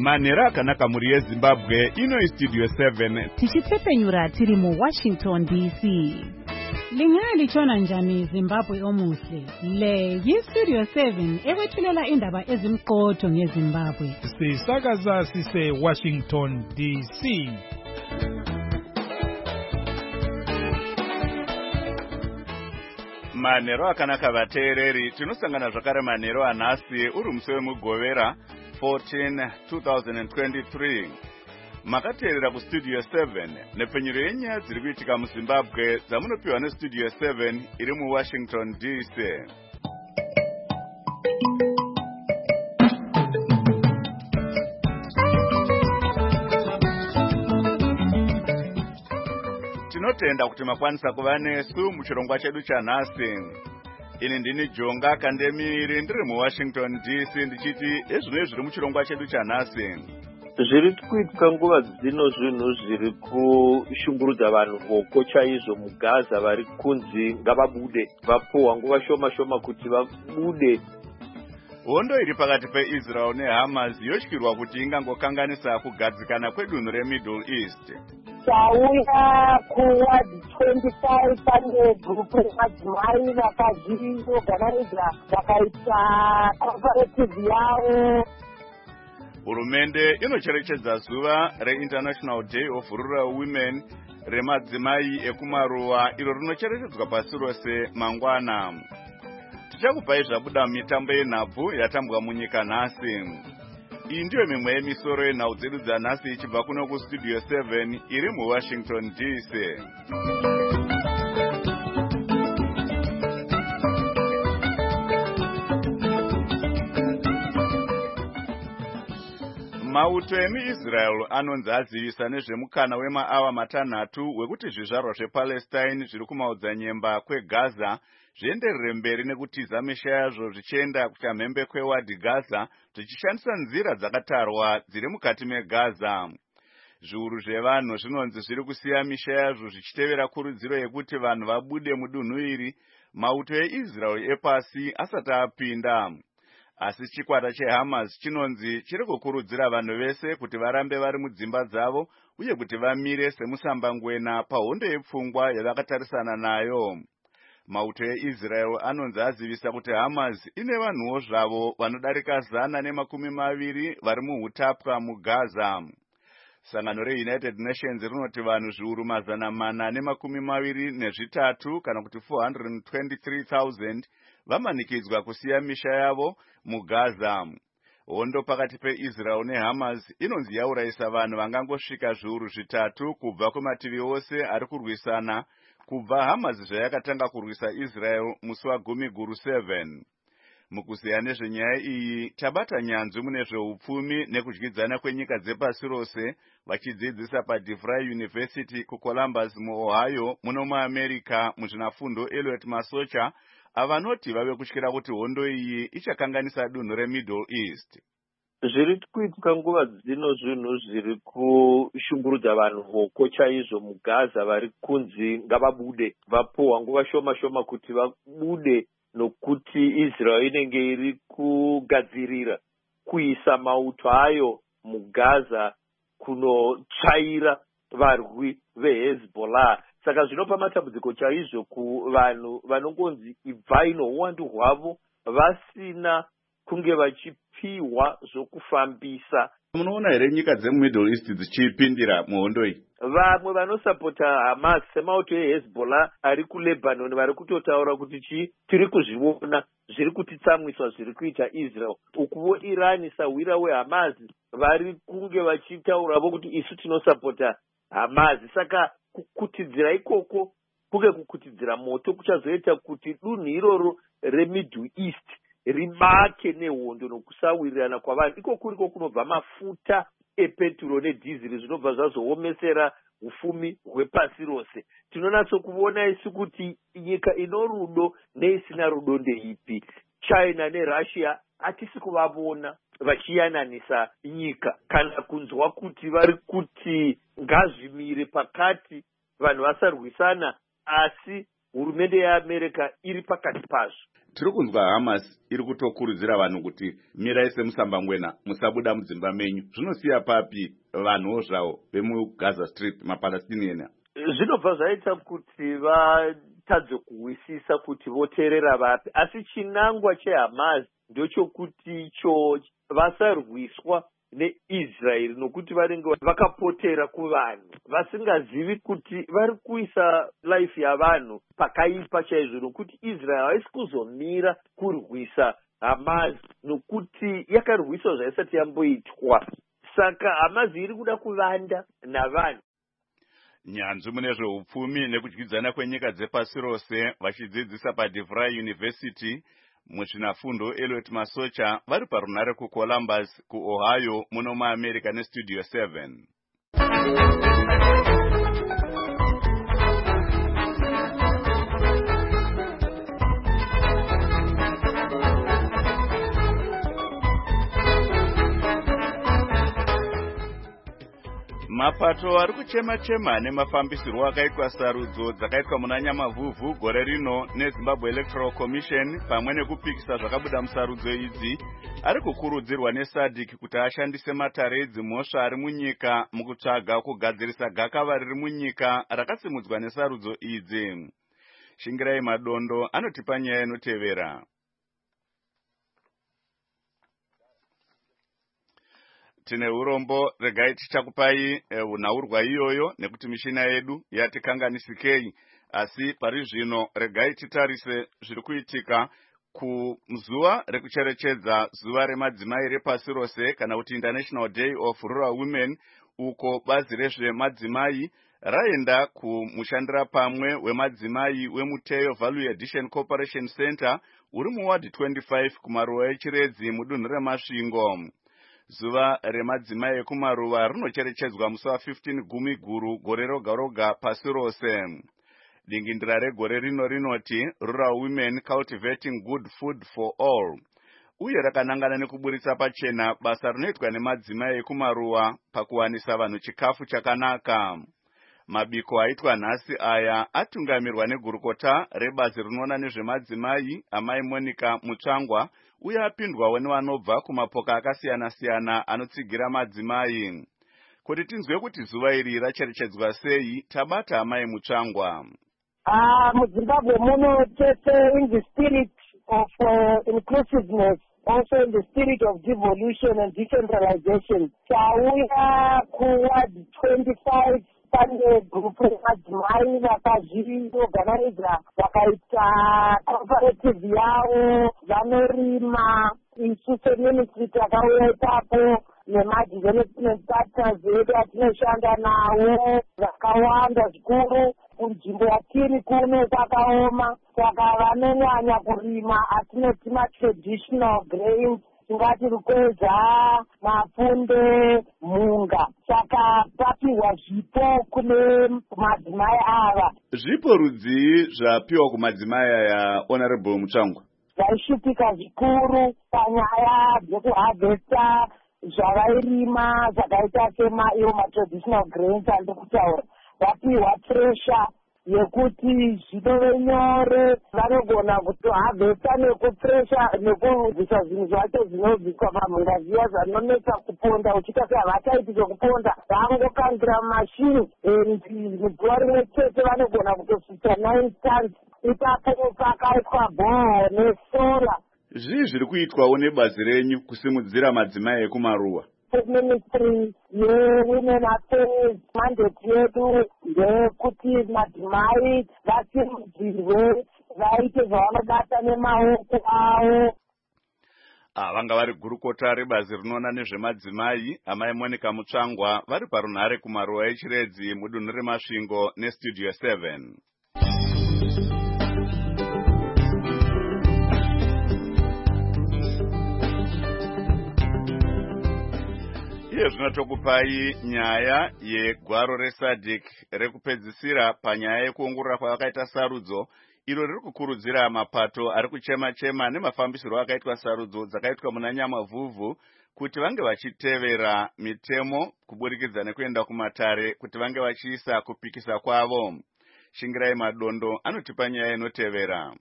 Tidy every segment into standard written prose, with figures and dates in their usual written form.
Manhero akanaka muri yeZimbabwe ino Studio 7 tichitsepenyura tiri mu Washington DC. Lingalichona njani Zimbabwe omuhle? Le yi-Studio 7 ekwethulela indaba ezimqotho ngeZimbabwe. Sisakaza sise Washington DC. Manhero akanaka vateereri, tinosangana zvakare manhero anhasi uri musi wemugovera 14 2023. Makateerera kuStudio 7 nepfenyuro yenyaya dziri kuitika muZimbabwe dzamunopiwa neStudio 7 iri muWashington DC. Tinotenda kuti makwanisa kuva nesu muchirongwa chedu chanhasi. Ini ndini Jonga Kandemiri ndiri muWashington DC ndichiti ezvino zviri muchirongwa chedu chanhasi. Zviri kuitika nguva dzino zvinhu zviri kushungurudza vanhu voko chaizvo muGaza vari kunzi ngavabude, vapuhwa nguva shoma shoma kuti vabude. Hondo iri pakati peIsrael neHamas yotyirwa kuti ingangokanganisa kugadzikana kwedunhu reMiddle East. Tauya kuwadi 25 pane gurupu remadzimai vakazvinogananidzira vakaita cooperative yavo. Hurumende inocherechedza zuva reInternational Day of Rural Women remadzimai ekumaruwa iro rinocherechedzwa pasi rose mangwana. Tichakupai zvabuda mitambo yenhabvu yatambwa munyika nhasi. Iyi ndiyo mimwe yemisoro yenhau dzedu dzanhasi ichibva kuno kuStudio 7 iri muWashington DC. Mauto emuIsrael anonzi azivisa nezvemukana wemaawa matanhatu wekuti zvizvarwa zvePalestine zviri kumaudza nyemba kweGaza zvienderere mberi nekutiza misha yazvo zvichienda kuchamhembe kwewadi Gaza zvichishandisa nzira dzakatarwa dziri mukati meGaza. Zviuru zvevanhu zvinonzi zviri kusiya misha yazvo zvichitevera kurudziro yekuti vanhu vabude mudunhu iri mauto eIsrael epasi asati apinda. Asi chikwata cheHamas chinonzi chiri kukurudzira vanhu vese kuti varambe vari mudzimba dzavo uye kuti vamire semusambangwena pahondo yepfungwa yavakatarisana nayo. Mauto eIsrael anonzi azivisa kuti Hamas ine vanhuwo zvavo vanodarika 120 vari muhutapwa muGaza. Sangano reUnited Nations rinoti vanhu zviuru 423 kana kuti 423,000 vamanikidzwa kusiya misha yavo muGaza. Hondo pakati peIsrael neHamas inonzi yaurayisa vanhu vangangosvika zviuru 3 kubva kumativi ose ari kurwisana kubva Hamas zvayakatanga kurwisa Israel musi wa10/7. Mukuziya nezvenyaya iyi tabata nyanzvi mune zveupfumi nekudyidzana kwenyika dzepasi rose vachidzidzisa paDeVry University kuColumbus muOhio muno muAmerica muzvinafundo Elliot Masocha avanoti vave kutyira kuti hondo iyi ichakanganisa dunhu reMiddle East. Zviri kuitika nguva dzino zvinhu zviri kushungurudza vanhu voko chaizvo muGaza vari kunzi ngavabude, vapuhwa nguva shoma shoma kuti vabude nokuti Israel inenge iri kugadzirira kuisa mauto ayo muGaza kunotsvaira varwi veHezbollah. Saka zvinopa matambudziko chaizvo kuvanhu vanongonzi ibvai nouwandu hwavo vasina kunge vachipiwa zvokufambisa. Munoona here nyika dzemuMiddle East dzichipindira muhondo iyi? Vamwe vanosapota Hamas semauto eHezbollah ari kuLebanon vari kutotaura kuti tiri kuzviona zviri kutitsamwiswa zviri kuita Israel. Ukuvo Iran sawira weHamas vari kunge vachitaurawo kuti isu tinosapota Hamas. Saka kukutidzira ikoko kunge kukutidzira moto kuchazoita kuti dunhu iroro reMiddle East ribake nehondo nokusawirirana kwavanhu. Iko kuriko kunobva mafuta epeturo nedhiziri zvinobva zvazoomesera ufumi hwepasi rose. Tinonatso kuona isu kuti nyika ino rudo neisina rudo ndeipi. China neRussia hatisi kuvavona vachiyananisa nyika kana kunzwa kuti vari kuti ngazvimire pakati vanhu vasarwisana, asi hurumende yeAmerica iri pakati pazvo. tiri kunzwa Hamas iri kutokurudzira vanhu kuti mirai semusambangwena, musabuda mudzimba menyu. Zvinosiya papi vanhuwo zvavo vemuGaza Strip, maPalestinian? Zvinobva zvaita kuti vatadze kuwisisa kuti voteerera vapi, asi chinangwa cheHamas ndochokuti icho vasarwiswa neIsraeri, nokuti vanenge vakapotera kuvanhu vasingazivi kuti vari kuisa life yavanhu pakaipa chaizvo, nokuti Israel haisi kuzomira kurwisa Hamas nokuti yakarwiswa zvaisati yamboitwa. Saka Hamas iri kuda kuvanda navanhu. Nyanzvi mune zveupfumi nekudyidzana kwenyika dzepasi rose vachidzidzisa paDeVry University muzvinafundo Elliot Masocha vari parunare kuColumbus kuOhio muno muAmerica neStudio 7. Mapato ari kuchema-chema nemafambisirwo akaitwa sarudzo dzakaitwa muna Nyamavhuvhu gore rino neZimbabwe Electoral Commission pamwe nekupikisa zvakabuda musarudzo idzi ari kukurudzirwa neSADC kuti ashandise matare edzimhosva ari munyika mukutsvaga kugadzirisa gakava riri munyika rakasimudzwa nesarudzo idzi. Shingirai Madondo anotipa nyaya inotevera. Tine urombo, regai tichakupai unhaurwa iyoyo nekuti mishina yedu yatikanganisikei, asi pari zvino regai titarise zviri kuitika kuzuva rekucherechedza zuva remadzimai repasi rose kana kuti International Day of Rural Women, uko bazi rezvemadzimai raenda kumushandira pamwe wemadzimai weMuteyo Value Addition Corporation Center uri muward 25 kumaruwa echiredzi mudunhu reMasvingo. Zuva remadzimai ekumaruva rinocherechedzwa musi wa15 Gumiguru gore roga roga pasi rose. Dingindira regore rino rinoti Rural Women Cultivating Good Food for All, uye rakanangana nekuburitsa pachena basa rinoitwa nemadzimai ekumaruva pakuwanisa vanhu chikafu chakanaka. Mabiko aitwa nhasi aya atungamirwa negurukota rebazi rinoona nezvemadzimai Amai Monica Mutsvangwa, uye apindwawo nevanobva kumapoka akasiyana-siyana anotsigira madzimai. Kuti tinzwe kuti zuva iri racherechedzwa sei, tabata Amai Mutsvangwa. MuZimbabwe muno tese in the spirit of inclusiveness, also in the spirit of devolution and decentralization. Tauya kuward 25 pane gurupu remadzimai vakazvioganaiza vakaita cooperative yavo, vanorima. Isu seministry takauya ipapo nemadevelopment partners edu atinoshanda nawo vakawanda zvikuru. Kunzvimbo yatiri kuno kwakaoma, saka vanonyanya kurima atinoti matraditional grains, tingati rukweza, mapunde, mhunga. Saka papiwa zvipo kune madzimai ava. Zvipo rudzi zvapiwa kumadzimai aya, Honorable Mutsvangwa? Zvaishupika zvikuru panyaya dzekuharvesta zvavairima zvakaita sema traditional grains andikutaura. Vapiwa pressure yekuti zvinove nyore, vanogona kutoharvesta nekupressure nekubvisa zvinhu zvacho zvinobviswa pamhunga zviya zvinonetsa kuponda. Uchita sevakaiti zvekuponda vangokangira mumashini, muzuva rimwe chete vanogona kutosvitsa 9 tons. Ipapo pakaitwa bhoho nesola. Zvii zviri kuitwawo nebazi renyu kusimudzira madzimai ekumaruwa? Ministry yeWomen Affairs mandate yedu ndekuti madzimai vasimudzirwe, vaite zvavanobata nemaoko avo. Vanga vari gurukota rebazi rinoona nezvemadzimai Amai Monica Mutsvangwa vari parunhare kumaruwa echiredzi mudunhu reMasvingo neStudio 7. Iye zvinotokupai nyaya yegwaro reSADC rekupedzisira panyaya yekuongorora kwavakaita sarudzo, iro riri kukurudzira mapato ari kuchema-chema nemafambisiro akaitwa sarudzo dzakaitwa muna Nyamavhuvhu kuti vange vachitevera mitemo kuburikidza nekuenda kumatare kuti vange vachiisa kupikisa kwavo. Shingirai Madondo anotipa nyaya inotevera.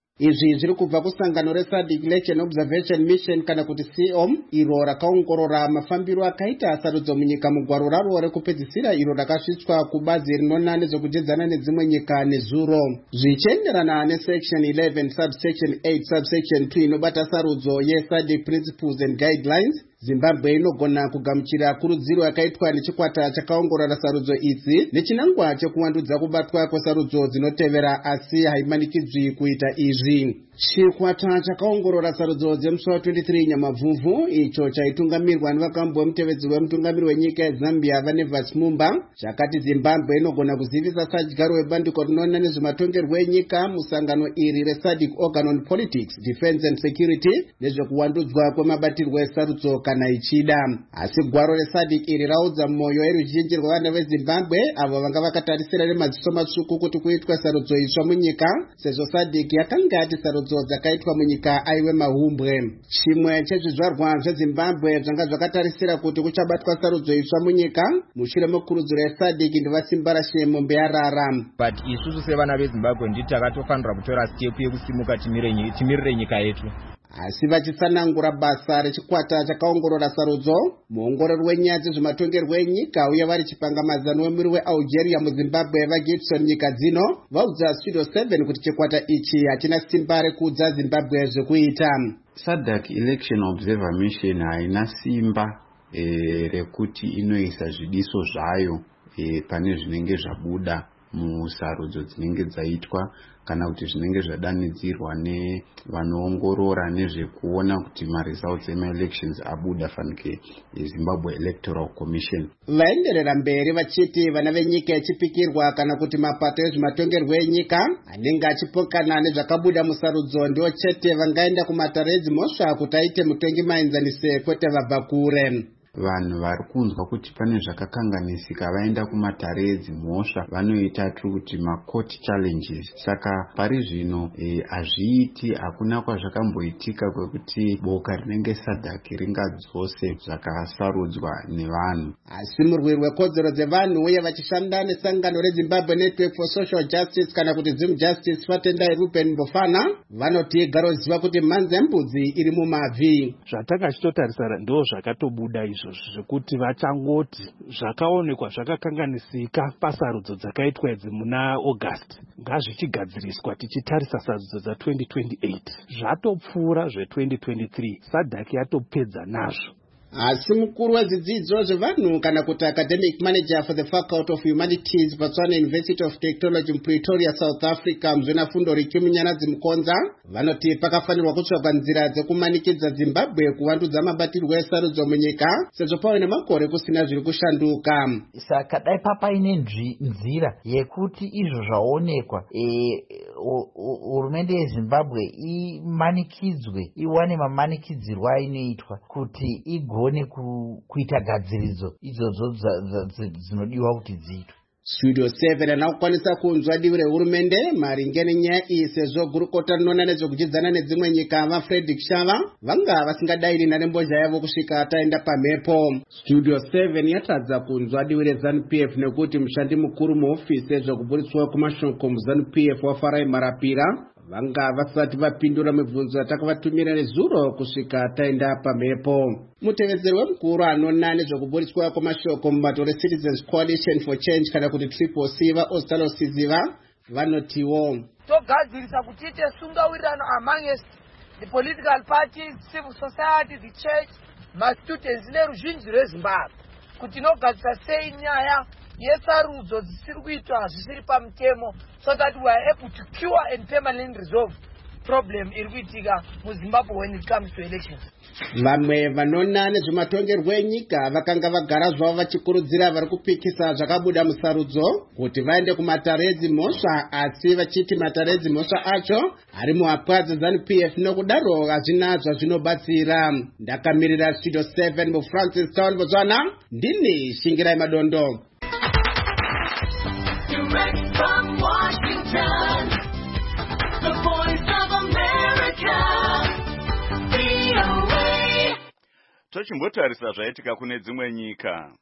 Izvi zviri kubva kusangano reSADC Election Observation Mission kana kuti COM iro rakaongorora mafambiro akaita sarudzo munyika mugwaro raro rekupedzisira iro rakasvitswa kubazi rinona nezvekujedzana nedzimwe nyika nezuro. Zvichienderana nesection 11 subsection 8 subsection 2 inobata sarudzo yeSADC Principles and Guidelines, Zimbabwe inogona kugamuchira kurudziro yakaitwa nechikwata chakaongorora sarudzo idzi nechinangwa chekuwandudza kubatwa kwesarudzo dzinotevera, asi haimanikidzwi kuita izvi. Chikwata chakaongorora sarudzo dzemusi wa23 Nyamavhuvhu, icho chaitugamirwa nevakambo vemutevedzi wemutungamiri wenyika yeZambia vaNevas Mumba, chakati Zimbabwe inogona kuzivisa sadyaro webandiko rinoona nezvematongerwo enyika musangano iri reSADC Organ on Politics, Defense and Security nezvekuwandudzwa kwemabatirwo esarudzo kana ichida. Asi gwaro reSADC iri raudza mwoyo yeruzhinji rwevana veZimbabwe avo vanga vakatarisira nemaziso matsvuku kuti kuitwa sarudzo itsva munyika, sezvo SADC yakanga yati sarudzo dzakaitwa munyika aiwe mahumbwe. Chimwe chezvizvarwa zveZimbabwe zvanga zvakatarisira kuti kuchabatwa sarudzo itsva munyika mushure mekurudziro yeSADC ndevasimba rashe mombe yarara. But isusu sevana veZimbabwe nditi takatofanira kutora step yekusimuka timirire nyika yetu. Asi vachisanangura basa rechikwata chakaongorora sarudzo, muongorori wenyaya dzezvematongerwo enyika uye vari chipangamazano wemwiri weAlgeria muZimbabwe vaGibson nyika dzino vaudza Studio 7 kuti chikwata ichi hachina simba rekuudza Zimbabwe zvekuita. SADC Election Observer Mission haina simba rekuti inoisa zvidiso zvayo pane zvinenge zvabuda musarudzo dzinenge dzaitwa kana kuti zvinenge zvadanidzirwa nevanoongorora nezvekuona kuti maresults emaelections abuda fanike Zimbabwe Electoral Commission. Vaenderera mberi vachiti vana venyika yechipikirwa kana kuti mapato ezvematongerwo enyika anenge achipokana nezvakabuda musarudzo ndiwo chete vangaenda kumatare edzimhosva kuti aite mutongi maenzanise kwete vabva kure. Vanhu vari kunzwa kuti pane zvakakanganisika vaenda kumatare edzimhosva vanoita kuti macourt challenges. Saka pari zvino hazviiti, hakuna kwazvakamboitika kwekuti boka rinenge SADC ringadzose zvakasarudzwa nevanhu. Asi murwiri wekodzero dzevanhu uye vachishanda nesangano reZimbabwe Network for Social Justice kana kuti Zim Justice Fatendai Ruben Bofana vanoti garoziva kuti mhanza yembudzi iri mumavhi. Zvatakachitotarisara ndo zvakatobuda zvekuti vachangoti zvakaonekwa zvakakanganisika pasarudzo dzakaitwa idzi muna August ngazvichigadziriswa tichitarisa sarudzo dza2028 zvatopfuura zve2023 SADC yatopedza nazvo. Asi mukuru wedzidzidzo zvevanhu kana kuti academic manager for the Faculty of Humanities Botswana University of Technology Pretoria South Africa Mzvenafundo Riki Munyanadzi Mukonza vanoti pakafanirwa kutsvagwa nzira dzekumanikidza Zimbabwe kuvandudza mabatirwo esarudzo munyika sezvo pave nemakore kusina zviri kushanduka. Saka dai papaine nzira yekuti izvo zvaonekwa hurumende yeZimbabwe imanikidzwe, iwane mamanikidzirwo ainoitwa kuti igone kuita gadziridzo idzodzo dzinodiwa kuti dziitwe. Studio 7 anakwanisa kunzwa divi rehurumende maringe nenyaya iyi sezvo gurukota rinoona nezvekuchidzana nedzimwe nyika vaFrederick Shava vanga vasingadairi nharembozha yavo kusvika ataenda pamhepo. Studio 7 yatadza kunzwa divi reZANU-PF nekuti mushandi mukuru muhofisi yezvekuburitswa kumashoko muZANU-PF waFarai Marapira vanga vasati vapindura mibvunzo yatakavatumira nezuro kusvika ataenda pamhepo. Mutevedzeri wemukuru anoona nezvekuburitswa kwamashoko mubato reCitizens Coalition for Change kana kuti CCC vaOstalo Siziva vanotiwo togadzirisa kuti ite sungawirirano amongst the political parties, civil society, the church, mastudents neruzhinji rweZimbabwe kuti inogadzirisa sei nyaya yesarudzo dzisiri kuitwa zvisiri pamutemo so that we are able to cure and permanently resolve problem iri kuitika muZimbabwe when it comes to elections. Vamwe vanona nezvematongerwo enyika vakanga vagara zvavo vachikurudzira vari kupikisa zvakabuda musarudzo kuti vaende kumatare edzimhosva, asi vachiti matare edzimhosva acho ari muhapwa dzeZANU-PF nokudaro hazvina zvazvinobatsira. Ndakamirira Studio 7 muFrancis Town Botswana, ndini Shingirai Madondo. Direct from Washington, the voice of America, VOA. Tochimbotarisa zvaitika kune dzimwe nyika.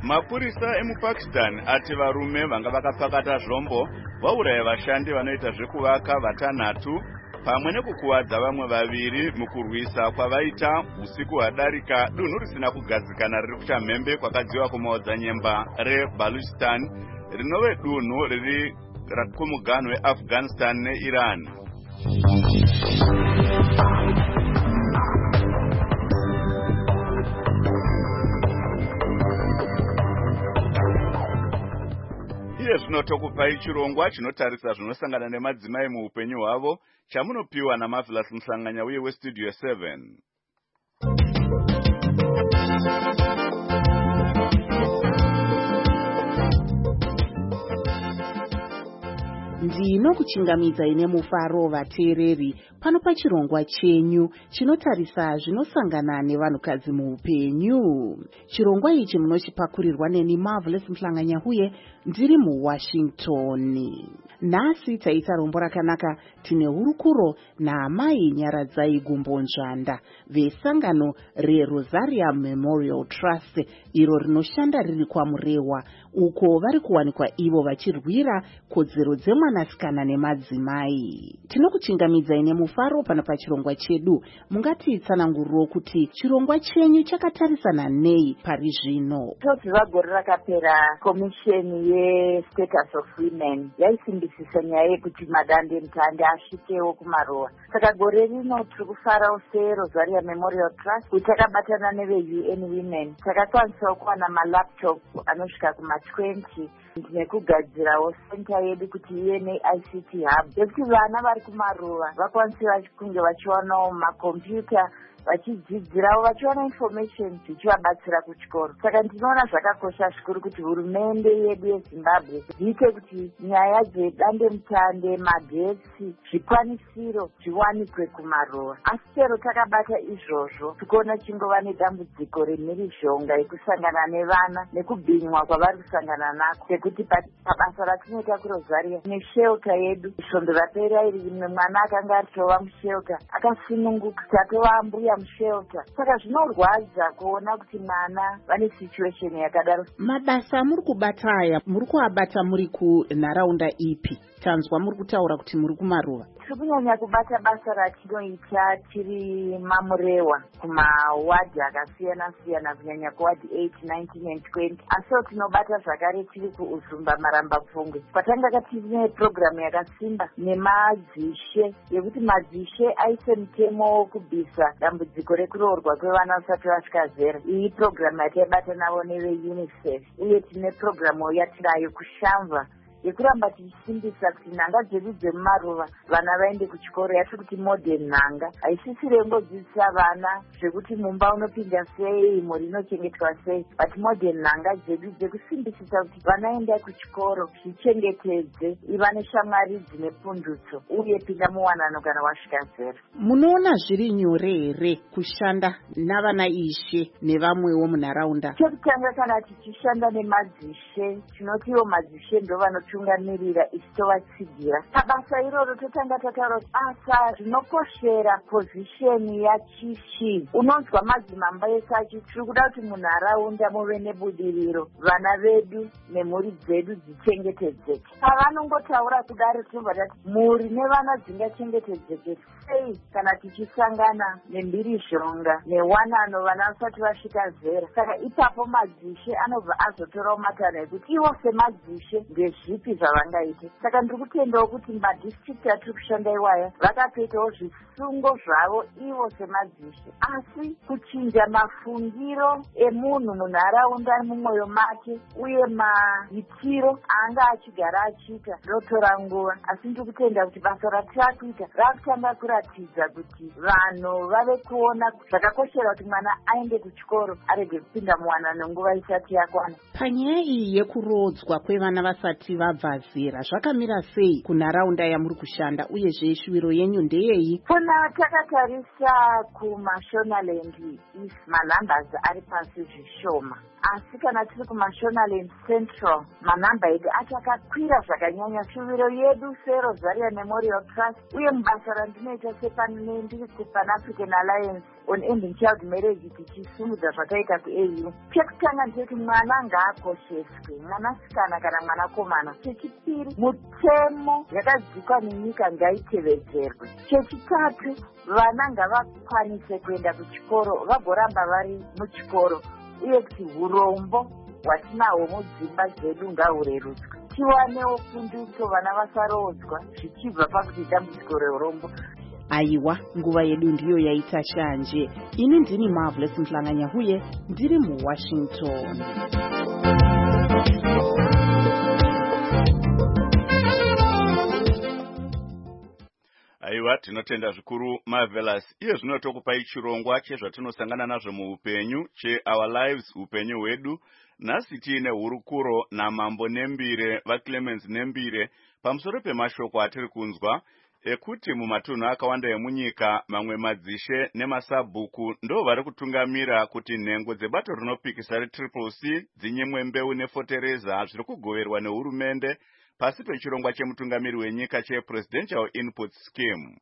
Mapurisa emuPakistan ati varume vanga vakapakata zvombo vauraya vashandi vanoita zvekuvaka 3 pamwe nekukuwadza vamwe 2 mukurwisa kwavaita usiku hwadarika dunhu risina kugadzikana riri kuchamhembe kwakadziwa kumaodzanyemba reBaluchistan rinove dunhu riri kumuganhu weAfghanistan neIran. Iye zvinotokupai chirongwa chinotarisa zvinosangana nemadzimai muupenyu hwavo chamunopiwa naMarvelous Mhlanganya uye weStudio 7. Ndinokuchingamidza ine mufaro vateereri pano pachirongwa chenyu chinotarisa zvinosangana nevanhukadzi muupenyu. Chirongwa ichi munochipakurirwa neni Marvelous Mhlanganya uye ndiri muWashington. Nhasi taita rombo rakanaka tine hurukuro naamai Nyaradzai Gumbonzvanda vesangano reRosarium Memorial Trust iro rinoshanda riri kwaMurewa uko vari kuwanikwa ivo vachirwira kodzero dzemwanasikana nemadzimai. Tinokuchingamidza ine mufaro pano pachirongwa chedu. Mungatitsananguriro kuti chirongwa chenyu chakatarisana nei pari zvino? Toziva gore rakapera komisheni yeStatus of Women yaisimbisisa nyaya yekuti madande mutande asvikewo kumarowa. Saka gore rino tiri kufarawo seRosarium Memorial Trust kuti takabatana neveUN Women takakwanisawo kuwana malaptop anosvika kuma20 nekugadzirawo senta yedu kuti ive neICT hub yekuti vana vari kumaruva vakwanise kunge vachiwanawo makombiyuta vachidzidzirawo vachiwana information zvichivabatsira kuchikoro. Saka ndinoona zvakakosha zvikuru kuti hurumende yedu yeZimbabwe iite kuti nyaya dzedande mutande, magetsi, zvikwanisiro zviwanikwe kumaruva. Asi chero takabata izvozvo tikuona chingova nedambudziko remhirizhonga yekusangana nevana nekubhinywa kwavari kusangana nako, sekuti pabasa ratinoita kuRosaria neshelter yedu svondo rapera iri rimwe mwana akanga atova mushelter akasununguka tatova mbuya mushelter. Saka zvinorwadza kuona kuti mwana vane situation yakadaro. Mabasa amuri kubata aya muri kuabata muri kunharaunda ipi? Tanzwa muri kutaura kuti muri kumaruva. Tiri kunyanya kubata basa ratinoita tiri mamurewa kumawadhi akasiyana siyana kunyanya kuwadhi 8, 19 and 20. Asiwo tinobata zvakare tiri kuUzumba Maramba Pfungwe kwatanga katine programu yakasimba nemadzishe yekuti madzishe aise mutemo wokubvisa dambudziko rekuroorwa kwevana vasati vasvika zera. Iyi programu yataibata navo neveUNICEF uye tine programu yatinayo kushamva yekuramba tichisimbisa kuti nhanga dzedu dzemumaruva vana vaende kuchikoro yatiri kuti modern nhanga. Haisisire kungodzidzisa vana zvekuti mumba unopinda sei, mhuri inochengetwa sei, but modern nhanga dzedu dzekusimbisisa kuti vana enda kuchikoro zvichengetedze, iva neshamwari dzine pundutso uye pinda muwanano kana wasvika zera. Munoona zviri nyore here kushanda navana ishe nevamwewo munharaunda? Chekutanga kana tichishanda nemadzishe tinotiwo madzishe ndo vanotungamirira isi tovatsigira. Pabasa iroro totanga tataura kuti asa zvinokoshera pozisheni yachichi. Unonzwa madzimamba ese achiti tiri kuda kuti munharaunda muve nebudiriro, vana vedu nemhuri dzedu dzichengetedzeke. Pavanongotaura kudaro tinobva tati mhuri nevana dzingachengetedzeke sei kana tichisangana nemhirizhonga newanano vana vasati vasvika zera. Saka ipapo madzishe anobva azotorawo matanho ekuti ivo semadzishe ndezvipi zvavangaite. Saka ndiri kutendawo kuti madhistrict atiri kushanda iwaya vakatoitawo zvisungo zvavo ivo semadzishe, asi kuchinja mafungiro emunhu munharaunda mumwoyo make uye maitiro aanga achigara achiita rotora nguva. Asi ndiri kutenda kuti basa ratiri kuita rakutanga kuratidza kuti vanhu vave kuona zvakakoshera kuti mwana aende kuchikoro arege kupinda muwanano nguva isati yakwana. Panyaya iyi yekurodzwa kwevana vasati vabva zera zvakamira sei kunharaunda yamuri kushanda uyezve shuviro yenyu ndeyei? Kuna takatarisa kuMashonaland manumbers ari pasi zvishoma, asi kana tiri kuMashonaland Central manhamba edu achakakwira zvakanyanya. Shuviro yedu seRosarium Memorial Trust uye mubasa randinoita ndiri kuPan African Alliance on Ending child marriage tichisumudza zvakaita kuau. Chekutanga ndechekuti mwana ngaakosheswe, mwanasikana kana mwanakomana. Chechipiri, mutemo yakadzikwa nenyika ngaitevedzerwe. Chechitatu, vana ngavakwanise kuenda kuchikoro, vagoramba vari muchikoro, uye kuti urombo hwatinahwo mudzimba dzedu ngahurerutswe. Tiwanewo fundiso vana vasarodzwa zvichibva pakuti dambudziko reurombo. Aiwa, nguva yedu ndiyo yaita shanje. Ini ndini Marvelous Mhlanganya huye ndiri muWashington. Aiwa, tinotenda zvikuru Marvelous. Iyo zvinotokupai chirongwa chezvatinosangana nazvo muupenyu che-Our Lives, upenyu hwedu. Nhasi tiine hurukuro naMambo Nembire, vaClemens Nembire, pamusoro pemashoko atiri kunzwa ekuti mumatunhu akawanda emunyika mamwe madzishe nemasabhuku ndo vari kutungamira kuti nhengo dzebato rinopikisa reCCC dzinyemwe mbeu nefotereza zviri kugoverwa nehurumende pasi pechirongwa chemutungamiri wenyika chePresidential Input Scheme.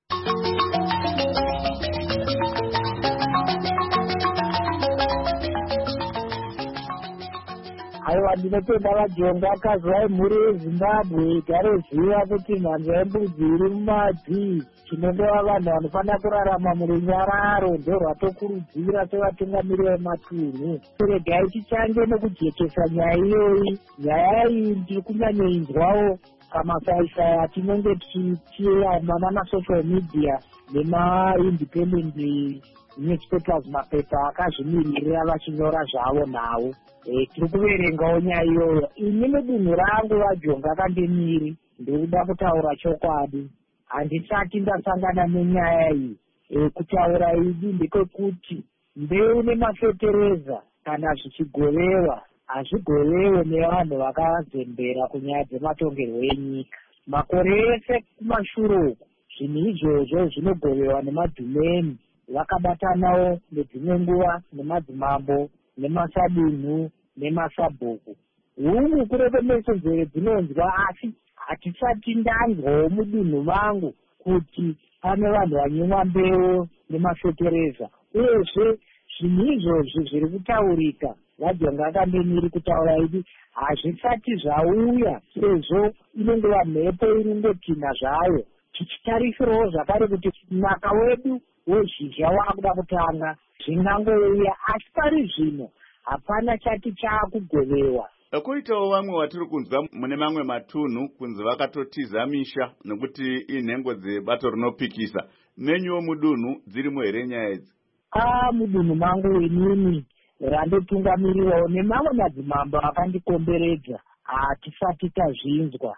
Aiwa, ndinotenda vajonga akazwai mhuri yeZimbabwe igaroziva kuti mhanza yembudzi iri mumadhi chinongova vanhu vanofanira kurarama murunyararo ndorwatokurudzira sevatungamiri vematunhu. Regai tichange nekujekesa nyaya iyoyi. Nyaya iyi ndiri kunyanyoinzwawo pamasaisai atinenge tichiama namasocial media nemaindependent newspapers, mapepa akazvimiririra vachinyora zvavo nawo. Tiri kuverengawo nyaya iyoyo. Ini mudunhu rangu vajonga akandemiri ndikuda kutaura chokwadi. Handisati ndasangana nenyaya iyi. Kutaura idi ndekwekuti mbeu nemafetereza kana zvichigovewa hazvigovewe nevanhu vakazembera kunyaya dzematongerwo enyika. Makore ese kumashure uku zvinhu izvozvo zvinogovewa nemadhumeni vakabatanawo nedzimwe nguva nemadzimambo nemasadunhu nemasabhuku. Hungu kurekomesa nzeve dzinonzwa, asi hatisati ndanzwawo mudunhu vangu kuti pane vanhu vanyimwa mbeu nemafetereza. Uyezve zvinhu izvozvi zviri kutaurika vajonga akandemiri kutaura idi hazvisati zvauya, sezvo inongova mhepo iringotina zvayo. Tichitarisirawo zvakare kuti mnaka wedu wezhizha waakuda kutanga zvingangouya, asi pari zvino hapana chati chaakugovewa. Koitawo vamwe watiri kunzwa mune mamwe matunhu kunzi vakatotiza misha nekuti inhengo dzebato rinopikisa. Menyuwo mudunhu dzirimo here nyaya idzi? Mudunhu mangu inini randotungamirirawo nemamwe madzimambo akandikomberedza hatisati tazvinzwa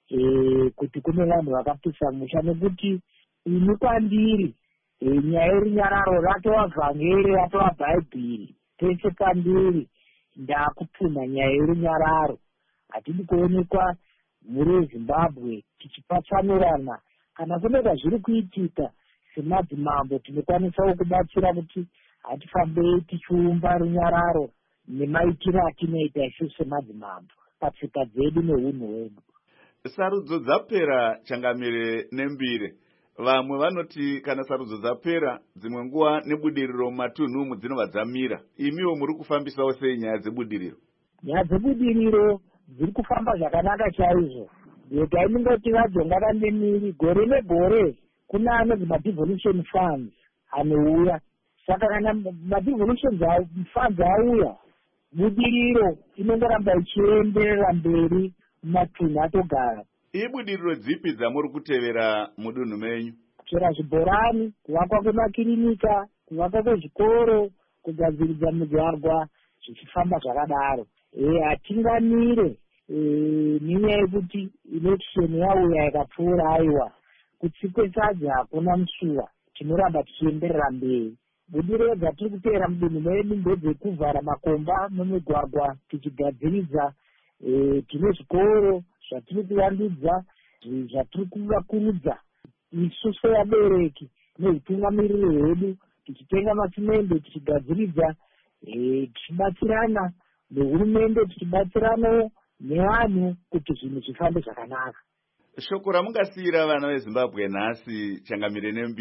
kuti kune vanhu vakapisa musha, nekuti ini kwandiri nyaya yerunyararo ratova vhangeri ratova bhaibheri. Pese pandiri ndakupfunha nyaya yerunyararo. Hatidi kuonekwa mhuri yeZimbabwe tichipatsanurana. Kana kuneka zviri kuitika semadzimambo tinokwanisawo kubatsira kuti hatifambei tichiumba runyararo nemaitiro atinoita isu semadzimambo patsika dzedu neunhu hwedu. Sarudzo dzapera, Changamire Nembire. Vamwe vanoti kana sarudzo dzapera dzimwe nguva nebudiriro mumatunhu umu dzinobva dzamira. Imiwo muri kufambisawo sei nyaya dzebudiriro? Nyaya dzebudiriro dziri kufamba zvakanaka chaizvo. Regai ndingoti vajonga akandemiri gore negore kuna anonzi madevolution funds anouya. Saka kana madevolution funds auya, budiriro inongoramba ichienderera mberi mumatunhu atogara. Ibudiriro dzipi dzamuri kutevera mudunhu menyu? Kuchera zvibhorani, kuvakwa kwemakirinika, kuvakwa kwezvikoro, kugadziridza migwagwa, zvichifamba zvakadaro. Hatingamire nenyaya yekuti election yauya yakapfuura aiwa. Kutsikwe sadza hakuna musuwa, tinoramba tichienderera mberi. Budiriro dzatiri kutevera mudunhu medu ndedzekuvhara makomba nomigwagwa tichigadziridza. Tine zvikoro zvatiri kuvandudza, zvatiri kuvakurudza isu sevabereki nehutungamiriri hwedu, tichitenga masimende tichigadziridza, tichibatsirana nehurumende, tichibatsiranawo nevanhu kuti zvinhu zvifambe zvakanaka. Shoko ramungasiyira vana veZimbabwe nhasi, Changamire Nembire?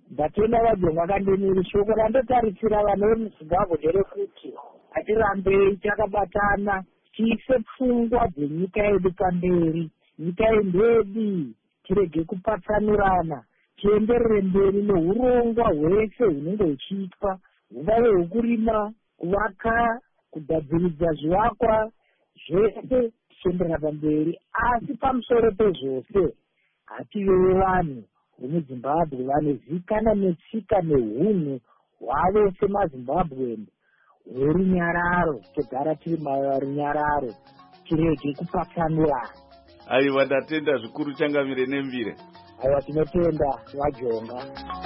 ndatenda vajonga kandemiri. Shoko randotarisira vana vemuzimbabwe nderekuti hatirambei takabatana tiise pfungwa dzenyika yedu pamberi. Nyika yendedu tirege kupatsanurana, tienderere mberi neurongwa hwese hunenge huchiitwa, hungave hwekurima, kuvaka, kugadziridza zvivakwa zvese, tichienderera pamberi. Asi pamusoro pezvose hativeve vanhu vemuzimbabwe vanozivikanwa netsika neunhu hwavo semazimbabweni hwerunyararo. Togara tiri runyararo, tirege kupatsanurana. Aiwa, ndatenda zvikuru Changamire Nembire. Aiwa, tinotenda vajonga.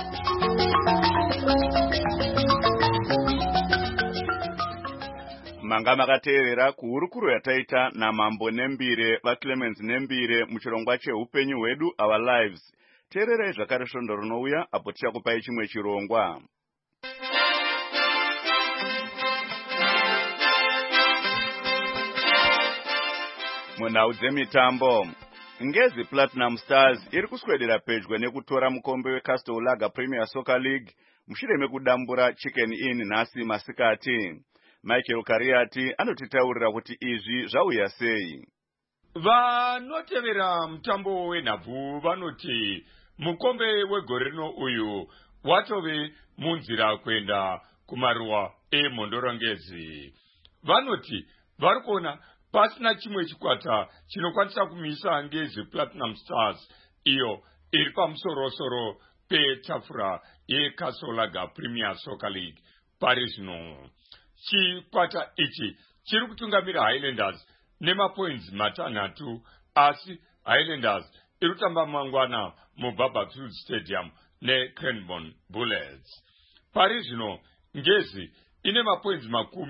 Manga makateerera kuhurukuro yataita naMambo Nembire vaClemens Nembire muchirongwa cheupenyu hwedu Our Lives. Teererai zvakare svondo rinouya apo tichakupai chimwe chirongwa. Munhau dzemitambo, Ngezi Platinum Stars iri kuswedera pedyo nekutora mukombe weCastle Lager Premier Soccer League mushure mekudambura Chicken Inn nhasi masikati. Michael Kariati anotitaurira kuti izvi zvauya sei. Vanotevera mutambo wenhabvu vanoti mukombe wegore rino uyu watove munzira kuenda kumaruwa emhondorongezi. Vanoti vari kuona pasina chimwe chikwata chinokwanisa kumisa Ngezi Platinum Stars iyo iri pamusorosoro petafura yeCastle Lager Premier Soccer League pari zvino. Chikwata ichi chiri kutungamira Highlanders nemapoints matanhatu, asi Highlanders iri kutamba mangwana muBarberfield Stadium neCranbourne Bullets. Pari zvino Ngezi ine mapoints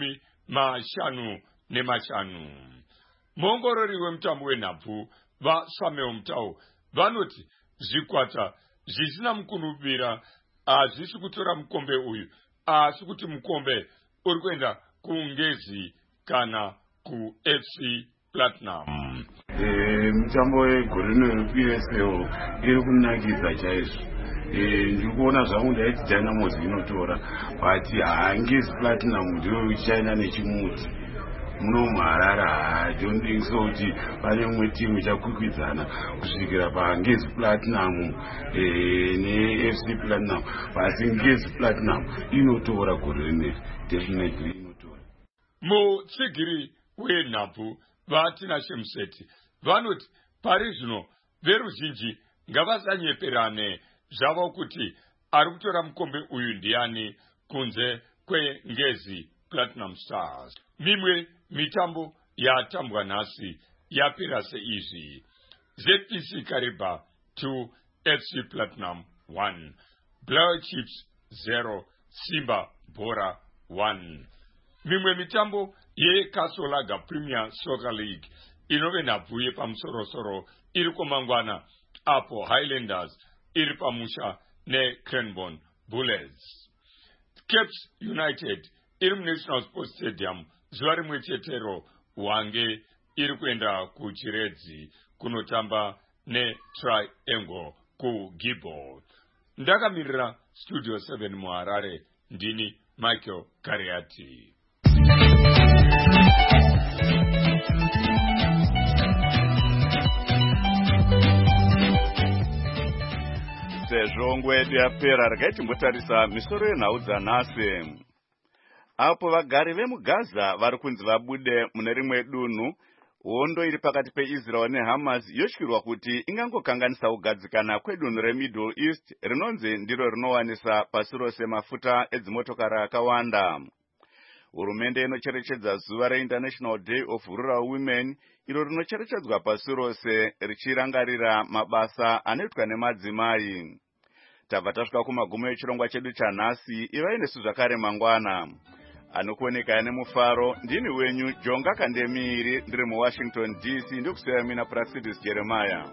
55. Muongorori wemutambo wenhabvu vaSamuel Mutau vanoti zvikwata zvisina mukunubira hazvisi kutora mukombe uyu, asi kuti mukombe uri kuenda kuNgezi kana kuFC Platinum. Mutambo wegore rino PSL iri kunakidza chaizvo. Ndiri kuona zvangu ndaiti Dynamos inotora, but Ngezi Platinum ndio ichaenda nechimuti. Muno muHarare, I don't think so kuti pane umwe timu ichakwikwidzana kusvikira paNgezi Platinum neFC Platinum. Basi Ngezi Platinum inotora gore rineri, definitely inotora. Mutsigiri wenhabvu vaTinashe Museti vanoti pari zvino veruzhinji ngavasanyeperane zvavo kuti ari kutora mukombe uyu ndiani kunze kweNgezi Platinum Stars. Mimwe mitambo yatambwa nhasi yapera seizvi: ZPC Kariba 2 FC Platinum 1, Blair Chiefs 0 Simba Bora 1. Mimwe mitambo yeCastle Lager Premier Soccer League inove nhabvu yepamusorosoro iri kumangwana apo Highlanders iri pamusha neCranbourne Bullets. Caps United iri muNational Sports Stadium zuva rimwe chetero Hwange iri kuenda kuChiredzi kunotamba neTriangle kuGibbon. Ndakamirira Studio 7 muHarare, ndini Michael Kariati. Sezvo nguva yedu yapera, regai timbotarisa misoro yenhau dzanhasi. Apo vagari vemuGaza vari kunzi vabude mune rimwe dunhu, hondo iri pakati peIsrael neHamas yotyirwa kuti ingangokanganisa kugadzikana kwedunhu reMiddle East rinonzi ndiro rinowanisa pasi rose mafuta edzimotokari akawanda. Hurumende inocherechedza zuva reInternational Day of Rural Women, iro rinocherechedzwa pasi rose richirangarira mabasa anoitwa nemadzimai. Tabva tasvika kumagumo echirongwa chedu chanhasi. Ivai nesu zvakare mangwana. Anokuoneka nemufaro, ndini wenyu Jonga Kandemiri, ndiri muWashington DC, ndikusiya mina Praxidis Jeremiah.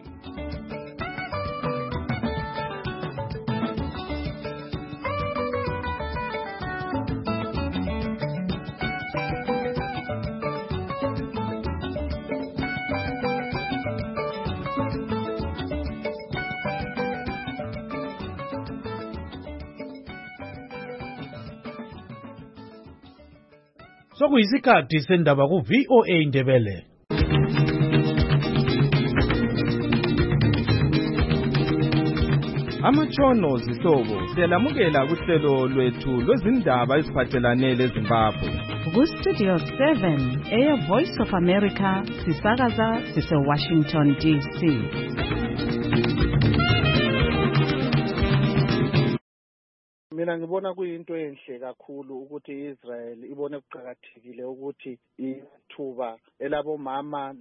Sokuyisikhathi sendaba ku VOA Ndebele. Amatshono zihlobo siyalamukela kuhlelo lwethu lwezindaba eziphathelane leZimbabwe. Ku-Studio 7 Voice of America sisakaza sise-Washington DC. Mina ngibona kuyinto enhle kakhulu ukuthi iIsrael ibone kuqhakathekile ukuthi ithuba elabomama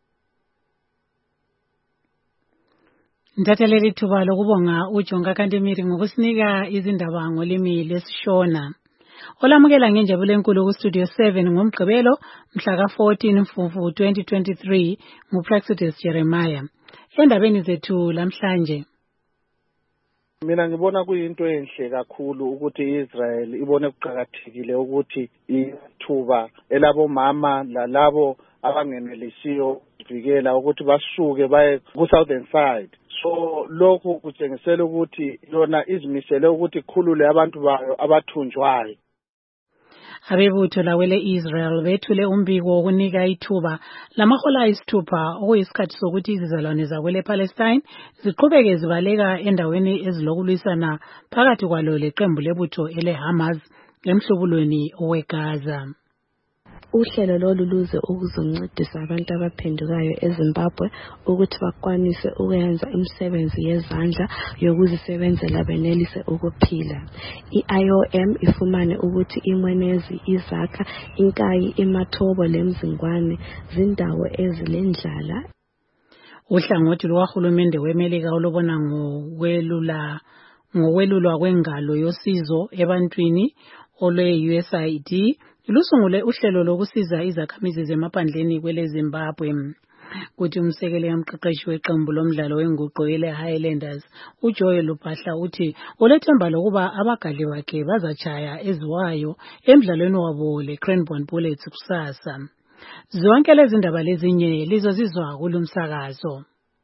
Ntatheleli thuba lokubonga uJonga Kantemiri ngokusinika izindaba ngolimi lesishona. Olamukela ngenjabulo enkulu ku-Studio 7 ngoMgqibelo mhla ka-14 Mfumfu 2023 nguPraxidis Jeremiah. Endabeni zethu lamhlanje. Mina ngibona kuyinto enhle kakhulu ukuthi iIsrael ibone kuqhakathekile ukuthi ithuba elabomama lalabo abangenelisiyo ukuvikela ukuthi basuke baye ku-southern side. So lokhu kutshengisela ukuthi yona izimisele ukuthi ikhulule abantu bayo abathunjwayo. Abebutho lawele Israel bethule umbiko wokunika ithuba lamahola ayisithupha okuyisikhathi sokuthi izizalwane zakwele Palestine ziqhubeke zibaleka endaweni ezilokulwisana phakathi kwalo leqembu lebutho eleHamas emhlubulweni weGaza. Uhlelo lolu luze ukuzoncedisa abantu abaphendukayo eZimbabwe ukuthi bakwanise ukwenza imisebenzi yezandla yokuzisebenzela benelise ukuphila. I-IOM ifumane ukuthi inwenezi, izakha, inkayi, imathobo lemzingwane zindawo ezilendlala. Uhlangothi lwahulumende weMelika olubona ngokwelulwa kwengalo yosizo ebantwini olwe-USAID lusungule uhlelo lokusiza izakhamizi zemaphandleni kwele Zimbabwe. Kuthi umsekeli kamqeqeshi weqembu lomdlalo wenguqo ele Highlanders uJoel Lupahla uthi ulethemba lokuba abagadli bakhe bazatshaya eziwayo emdlalweni wabo leCranbourne Bullets kusasa. Zonke lezi ndaba lezinye lizozizwa kulumsakazo.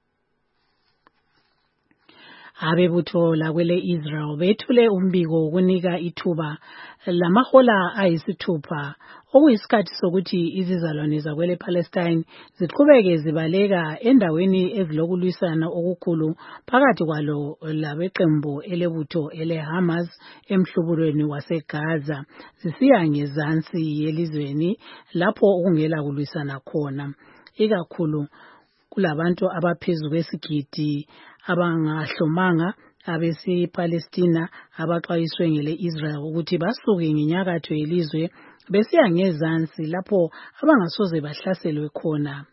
Abebutho lakwele Israel bethule umbiko wokunika ithuba lamahola ayisithupha okuyisikhathi sokuthi izizalwane zakwele Palestine ziqhubeke zibaleka endaweni ezilokulwisana okukhulu phakathi kwalo labeqembu elebutho eleHamas emhlubulweni waseGaza zisiya ngezansi yelizweni lapho okungela kulwisana khona, ikakhulu kulabantu abaphezu kwesigidi abangahlomanga abesi-Palestina abaxwayiswe ngele-Israel ukuthi basuke ngenyakatho yelizwe besiya ngezansi lapho abangasoze bahlaselwe khona,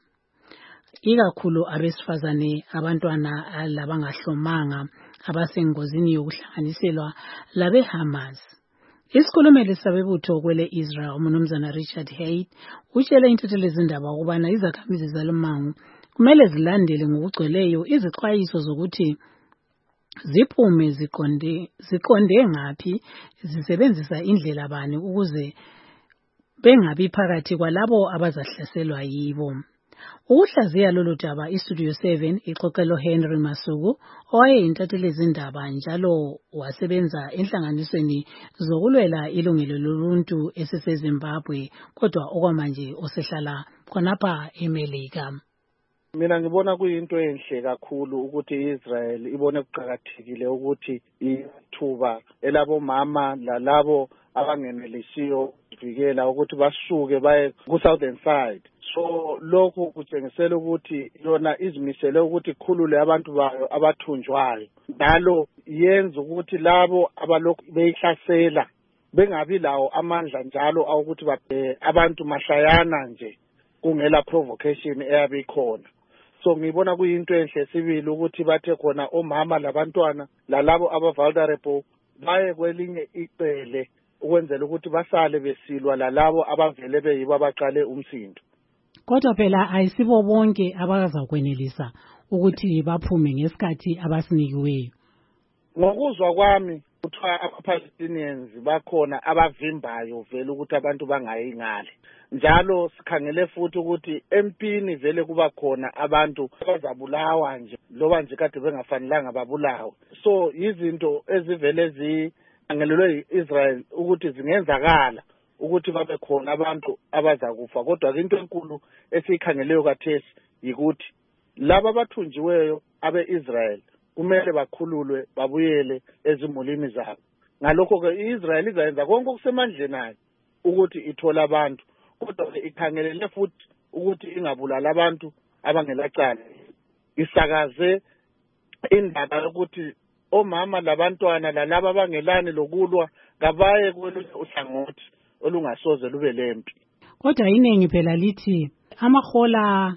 ikakhulu abesifazane, abantwana labangahlomanga abasengozini yokuhlanganiselwa labeHamas. Isikhulumeli sabebutho kwele Israel uMnumzana Richard Hayt utshele intethelezindaba ukubana izakhamizi zalomango kumele zilandele ngokugcweleyo izixwayiso zokuthi ziphume ziqonde ngaphi, zisebenzisa indlela bani ukuze bengabi phakathi kwalabo abazahlaselwa yibo. Ukuhlaziya lolu daba iStudio 7 ixoxelo Henry Masuku owayeyintathelezindaba njalo wasebenza enhlanganisweni zokulwela ilungelo loluntu esiseZimbabwe kodwa okwamanje osehlala khonapha eMelika. Mina ngibona kuyinto enhle kakhulu ukuthi iIsrael ibone kuqhakathekile ukuthi ithuba elabomama lalabo abangenelisiyo ukuvikela ukuthi basuke baye ku-southern side. So lokhu kutshengisela ukuthi yona izimisele ukuthi ikhulule abantu bayo abathunjwayo, njalo yenza ukuthi labo abalokhu beyihlasela bengabi lawo amandla njalo awukuthi abantu mahlayana nje kungela provocation eyabe ikhona. So ngibona kuyinto enhle sibili ukuthi bathe khona omama labantwana lalabo aba-vulnerable baye kwelinye icele ukwenzela ukuthi basale besilwa lalabo abavele beyibo abaqale umsindo. Kodwa phela ayisibo bonke abazakwenelisa ukuthi baphume ngesikhathi abasinikiweyo. Ngokuzwa kwami kuthiwa ama-Palestinians bakhona abavimbayo vele ukuthi abantu bangayi ngale. Njalo sikhangele futhi ukuthi empini vele kuba khona abantu abazabulawa nje loba nje kade bengafanelanga babulawe. So izinto ezivele zikhangelelwe iIsrael ukuthi zingenzakala ukuthi babe khona abantu abazakufa. Kodwa into enkulu esiyikhangeleyo kathesi yikuthi laba abathunjiweyo abe-Israel kumele bakhululwe babuyele ezimulini zabo. Ngalokho-ke i-Israel izayenza konke okusemandleni ayo ukuthi ithole abantu, kodwa ikhangelele futhi ukuthi ingabulala abantu abangelacala. Isakaze indaba yokuthi omama labantwana lalaba abangelani lokulwa kabaye kolunye uhlangothi olungasoze lube lempi. Kodwa iningi phela lithi amahola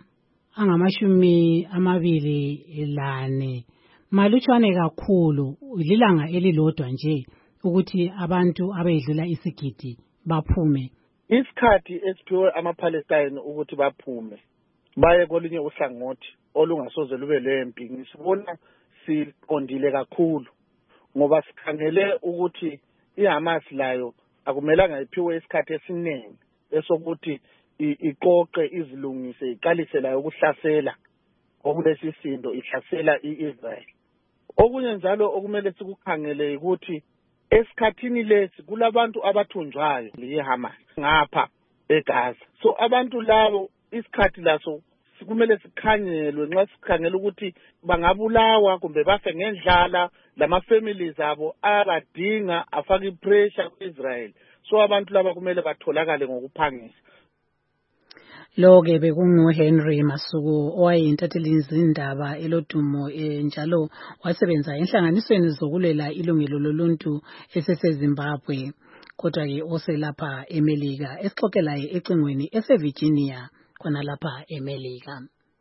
angama24 malutshwane kakhulu, lilanga elilodwa nje ukuthi abantu abedlula isigidi baphume. Isikhathi esiphiwe amaPalestine ukuthi baphume baye kolunye uhlangothi olungasoze lube lempi ngisibona siqondile kakhulu, ngoba sikhangele ukuthi iHamas layo akumelanga iphiwe isikhathi esiningi esokuthi iqoqe izilungise iqalise layo ukuhlasela okulesi sindo ihlasela iIsrael. Okunye njalo okumele sikukhangele ukuthi esikhathini lesi kulabantu abathunjwayo yiHamas ngapha eGaza. So abantu labo isikhathi laso kumele sikhangelwe nxa sikhangela ukuthi bangabulawa kumbe bafe ngendlala, lama-families abo abadinga afake ipressure ku-Israel. So abantu laba kumele batholakale ngokuphangisa. Lo-ke bekungu-Henry Masuku owayeyintatheli zindaba elodumo njalo wasebenza enhlanganisweni zokulwela ilungelo loluntu eseseZimbabwe, kodwa-ke oselapha eMelika, esixoxelayo ecingweni eseVirginia khona lapha eMelika.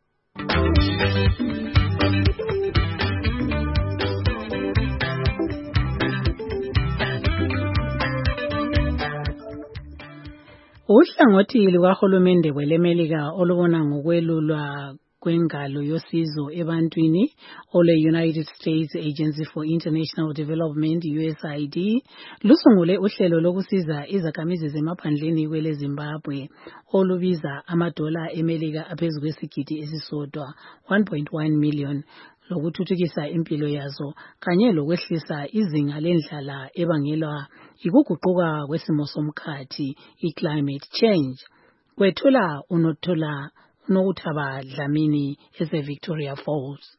Uhlangothi lukahulumende kwelemelika olubona ngokwelulwa kwengalo yosizo ebantwini ole-United States Agency for International Development USAID lusungule uhlelo lokusiza izakhamizi zemaphandleni kweleZimbabwe olubiza amadola eMelika aphezu kwesigidi esisodwa 1.1 million lokuthuthukisa impilo yazo kanye lokwehlisa izinga lendlala ebangelwa yikuguquka kwesimo somkhathi i-climate change. Kwethula unokuthaba Dlamini ese-Victoria Falls.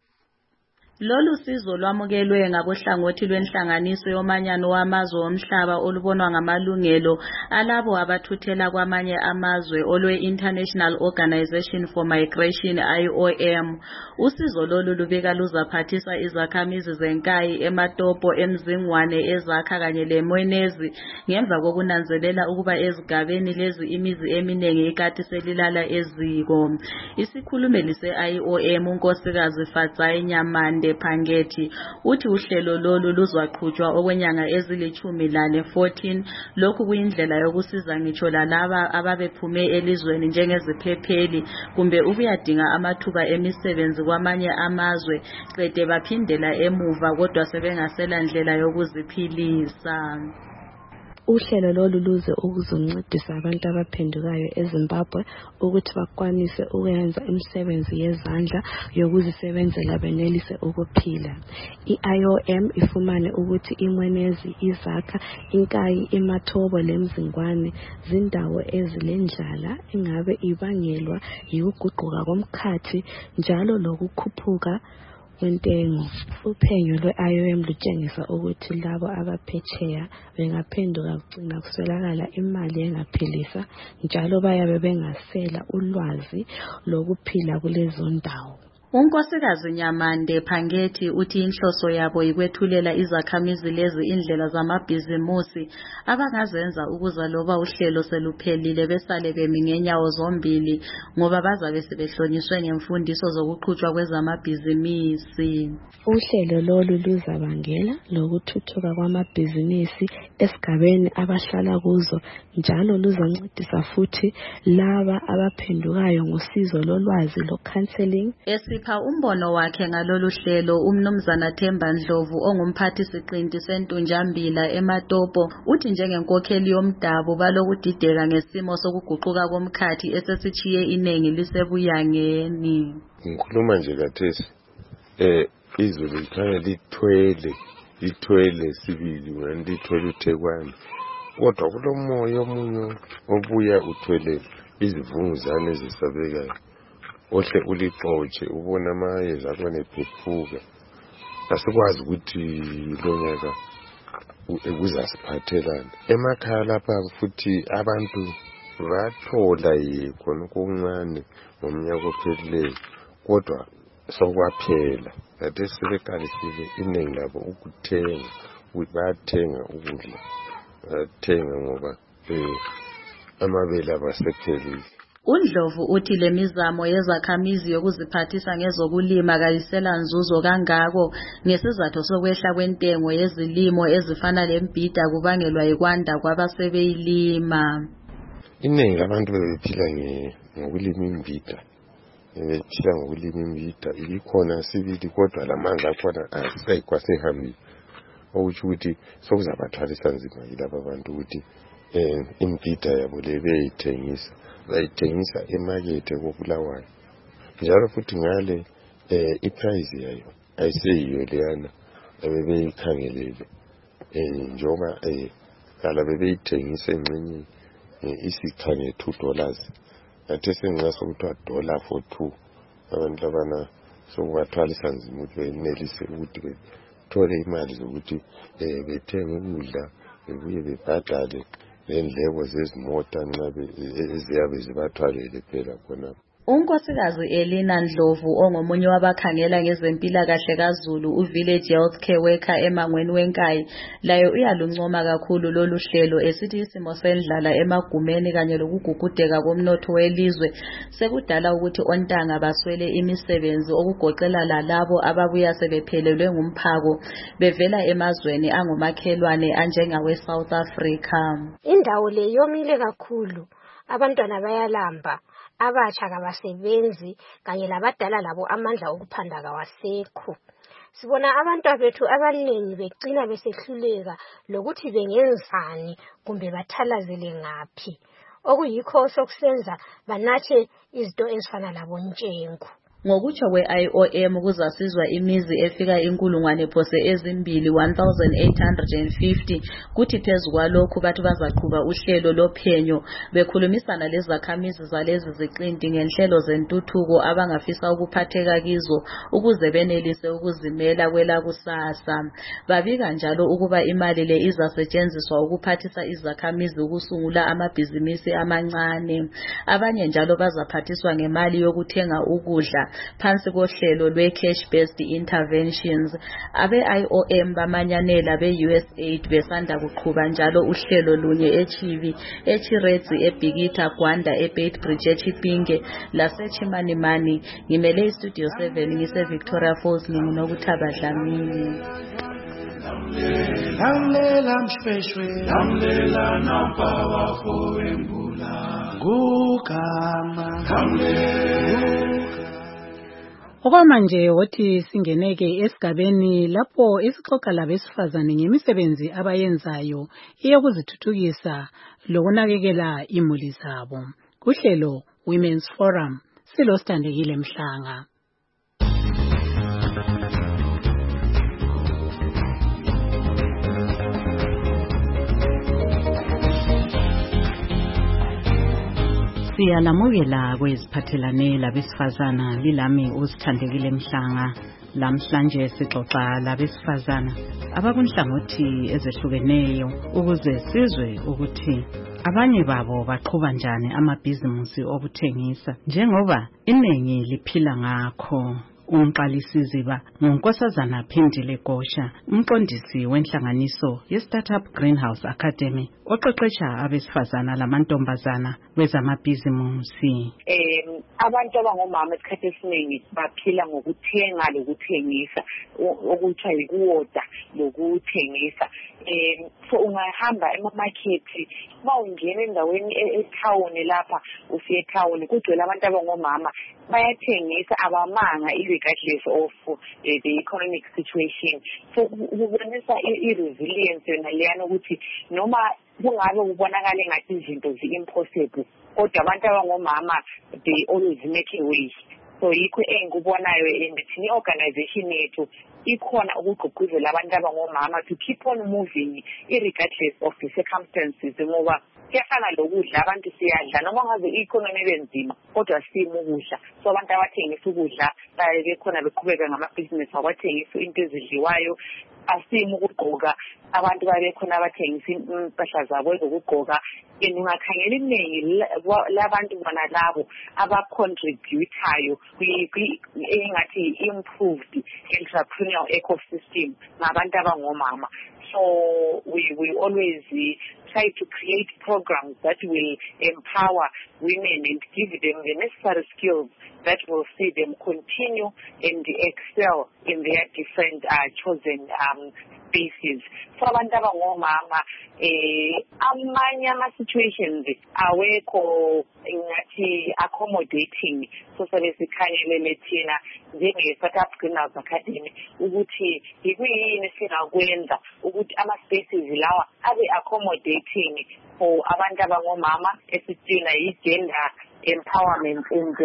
Lolu sizo lwamukelwe ngabohlangothi lwenhlanganiso yomanyano wamazwe omhlaba olubonwa ngamalungelo alabo abathuthela kwamanye amazwe olwe-International Organization for Migration IOM. Usizo lolu lubika luzaphathisa izakhamizi zenkayi ematopo emzingwane ezakha kanye lemwenezi ngemva kokunanzelela ukuba ezigabeni lezi imizi eminingi ikati selilala eziko. Isikhulumeli se-IOM unkosikazi Fatsai Nyamande Pangethi uthi uhlelo lolu luzaqhutshwa okwenyanga ezili14. Lokhu kuyindlela yokusiza ngitsho lalaba ababephume elizweni njengeziphepheli kumbe ukuyadinga amathuba emisebenzi kwamanye amazwe qede baphindela emuva kodwa sebengasela ndlela yokuziphilisa. Uhlelo lolu luze ukuzoncedisa abantu abaphendukayo eZimbabwe ukuthi bakwanise ukwenza imisebenzi yezandla yokuzisebenzela benelise ukuphila. I-IOM ifumane ukuthi imwenezi, izakha, inkayi, imathobo lemzingwane zindawo ezilendlala engabe ibangelwa yikuguquka komkhathi njalo lokukhuphuka kwentengo. Uphenyo lwe-IOM lutshengisa ukuthi labo abaphetsheya bengaphenduka kugcina kuswelakala imali engaphilisa njalo bayabe bengasela ulwazi lokuphila kulezo ndawo. Unkosikazi Nyamande Pangethi uthi inhloso yabo yikwethulela izakhamizi lezi indlela zamabhizimusi abangazenza ukuza loba uhlelo seluphelile besale bemi ngenyawo zombili ngoba bazabe sebehlonyiswe ngemfundiso zokuqhutshwa kwezamabhizimisi. Uhlelo lolu luzabangela lokuthuthuka kwamabhizinisi esigabeni abahlala kuzo njalo luzancedisa futhi laba abaphendukayo ngosizo lolwazi lo-counseling. Esipha umbono wakhe ngalolu hlelo umnumzana Themba Ndlovu ongumphathi siqinti sentunjambila eMatopo uthi njengenkokheli yomdabu balokudideka ngesimo sokuguquka komkhathi esesitshiye inengi lisebuyangeni. Ngikhuluma nje kathesi izulu likhanya lithwele sibili ngani lithwele uThekwani kodwa kulomoya omunye obuya uthwele izivunguzane ezisabekayo ohle ulixotshe ubona amayeza akhona ephephuka. Asikwazi ukuthi lo nyaka kuzasiphathelana. Emakhaya lapha futhi abantu bathola khona okuncane ngomnyaka ophelileyo, kodwa sokwaphela. Kade sebeqalisile iningi labo ukuthenga, bayathenga ukudla, bayathenga ngoba amabele abasephelile. UNdlovu uthi le mizamo yezakhamizi yokuziphathisa ngezokulima kayisela nzuzo kangako ngesizathu sokwehla kwentengo yezilimo ezifana lembida kubangelwa yikwanda kwabasebeyilima. Iningi abantu bebephila ngokulima imbida. Bephila ngokulima imbida. Ibikhona sibili kodwa lamandla akhona asekwa sehambile. Okuthi ukuthi sokuzabathwalisa nzima yilabo abantu ukuthi imbida yabo le beyithengisa. Bayithengisa emakethe koBulawayo. Njalo futhi ngale iprice yayo ayiseyiyo leyana abebeyikhangelele. Njengoba kala bebeyithengisa encinyi isikhange $2. Athe sengaso kuthiwa dollar for 2. Abantu labana sokubathwalisa nzima ukuthi benelise ukuthi bethole imali zokuthi bethenge ukudla bebuye bebhadale nendleko zezimota nxa eziyabe zibathwalele phela khona. Unkosikazi Elina Ndlovu ongomunye wabakhangela ngezempilakahle kaZulu uVillage Health Care Worker emangweni wenkayi layo uyaluncoma kakhulu lolu hlelo esithi isimo sendlala emagumeni kanye lokugugudeka komnotho welizwe sekudala ukuthi ontanga baswele imisebenzi okugoqela lalabo ababuya sebephelelwe ngumphako bevela emazweni angomakhelwane anjengawe South Africa. Indawo le yomile kakhulu, abantwana bayalamba, abatsha kabasebenzi kanye labadala labo amandla okuphanda kawasekho. Sibona abantwana bethu abaningi begcina besehluleka lokuthi bengenzani kumbe bathalazele ngaphi, okuyikho sokusenza banathe izinto ezifana labo ntshengu. Ngokutsho kwe-IOM kuzasizwa imizi efika 1,850 kuthi phezu kwalokhu bathi bazaqhuba uhlelo lophenyo bekhulumisana lezakhamizi zalezi ziqinti ngenhlelo zentuthuko abangafisa ukuphatheka kizo ukuze benelise ukuzimela kwelakusasa. Babika njalo ukuba imali le izasetshenziswa ukuphathisa izakhamizi ukusungula amabhizinisi amancane. Abanye njalo bazaphathiswa ngemali yokuthenga ukudla phansi kohlelo lwe-cash-based interventions. Abe-IOM bamanyanela be-USAID besanda kuqhuba njalo uhlelo lunye eChivi, eChiredzi, eBhikita, Gwanda, eBeitbridge, eChipinge laseChimanimani. Ngimele iStudio 7 ngise-Victoria Falls nginguNokuthaba Dlamini. Lamlela mshweshwe, lamlela nampaba foembula. Gugama, lamlela. Okwamanje wothi singeneke esigabeni lapho isixoxa labesifazane ngemisebenzi abayenzayo eyokuzithuthukisa lokunakekela imuli zabo. Kuhlelo Women's Forum silosithandekile Mhlanga. Siyalamukela kweziphathelane labesifazana lilami usithandekile Mhlanga. Lamhlanje sixoxa labesifazana abakunhlangothi ezehlukeneyo ukuze sizwe ukuthi abanye babo baqhuba njani amabhizimusi okuthengisa njengoba iningi liphila ngakho. Umqalisiziba nguNkosazana Phindile Gosha, umqondisi wenhlanganiso ye-Startup Greenhouse Academy oqeqesha abesifazana lamantombazana kwezamabhizimusi. Abantu abangomama esikhathi esiningi baphila ngokuthenga lokuthengisa, okuthiwa yikuwoda lokuthengisa. So ungahamba emamarket, uma ungena endaweni ethawuni lapha, ufike ethawuni kugcwele abantu abangomama bayathengisa abamanga regardless of the economic situation. So kubonisa i-resilience yona leyana ukuthi noma kungabe kubonakala engathi izinto zi-impossible, kodwa abantu abangomama they always make a way. So so yikho engikubonayo and thina organization yethu ikhona ukugqugquzela abantu abangomama to keep on moving irregardless of the circumstances, ngoba kuyafana lokudla abantu siyadla noma ngabe i-economy benzima kodwa simo ukudla. So abantu abathengisa ukudla bekhona beqhubeka ngamabhizinisi abathengisa into ezidliwayo, asimo ukugqoka abantu babekhona abathengisa impahla zabo ezokugqoka. And ungakhangela iningi labantu bona labo abacontributayo engathi improved entrepreneurial ecosystem ngabantu abangomama. So we always try to create programs that will empower women and give them the necessary skills that will see them continue and excel in their different chosen spaces. So abantu abangomama amanye ama-situations awekho ngathi accommodating, so sabe sikhanyelele thina njenge-South African Girls Academy ukuthi yikuyini singakwenza ukuthi ama-spaces lawa abe accommodating for abantu abangomama esithina yi-gender empowerment and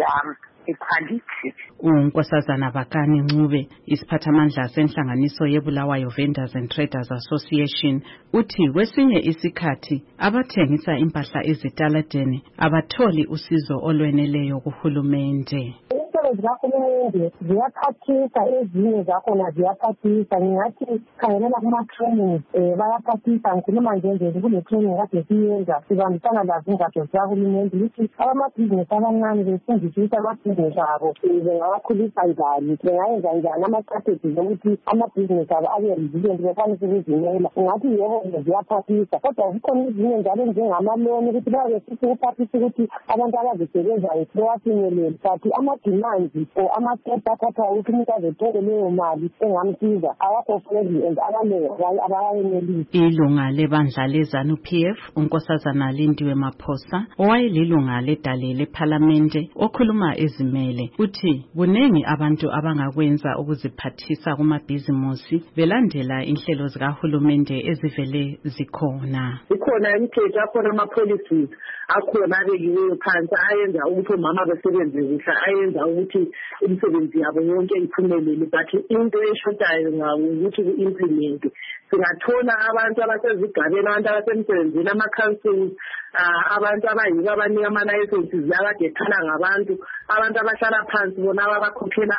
equality. uNkosazana Bakani Ncube, isiphathamandla senhlanganiso yeBulawayo Vendors and Traders Association, uthi kwesinye isikhathi abathengisa impahla ezitaladeni abatholi usizo olweneleyo kuhulumende. Zikahulumende ziyaphathisa, ezinye zakhona ziyaphathisa. Ngingathi khangelela kuma-training bayaphathisa. Ngikhuluma nje kule-training kade siyenza sibambisana lazo ingatsho zikahulumende ukuthi abamabhizinisi abancane befundisisa amabhizinisi abo bengawakhulisa njani, bengayenza njani ama-strategies ukuthi amabhizinisi abo abe resilient bekwanise ukuzimela. Ngathi yebo ziyaphathisa, kodwa zikhona ezinye njalo njengamaloni ukuthi babe futhi ukuphathisa ukuthi abantu abazisebenzayo bewafinyelele. Kanti ama-demand or ama-step athathayo ukuthi umuntu azethole leyo mali engamsiza awakho friendly and abayenelisi. Ilunga lebandla leZANU-PF uNkosazana Lindiwe Maphosa, owayelilunga ledale lephalamende okhuluma ezimele, uthi kunengi abantu abangakwenza ukuziphathisa kumabhizimusi belandela inhlelo zikahulumende ezivele zikhona. Ikhona imithetho, akhona ama-policies akhona abekiweyo phansi ayenza ukuthi omama basebenze kuhle, ayenza ukuthi imisebenzi yabo yonke iphumelele, but into eshotayo ngawo ukuthi ku-implement. Singathola abantu abasezigabeni, abantu abasemsebenzini, ama-councils, abantu abayibo abanika ama-licenses akade ethala ngabantu, abantu abahlala phansi bona abakhokhela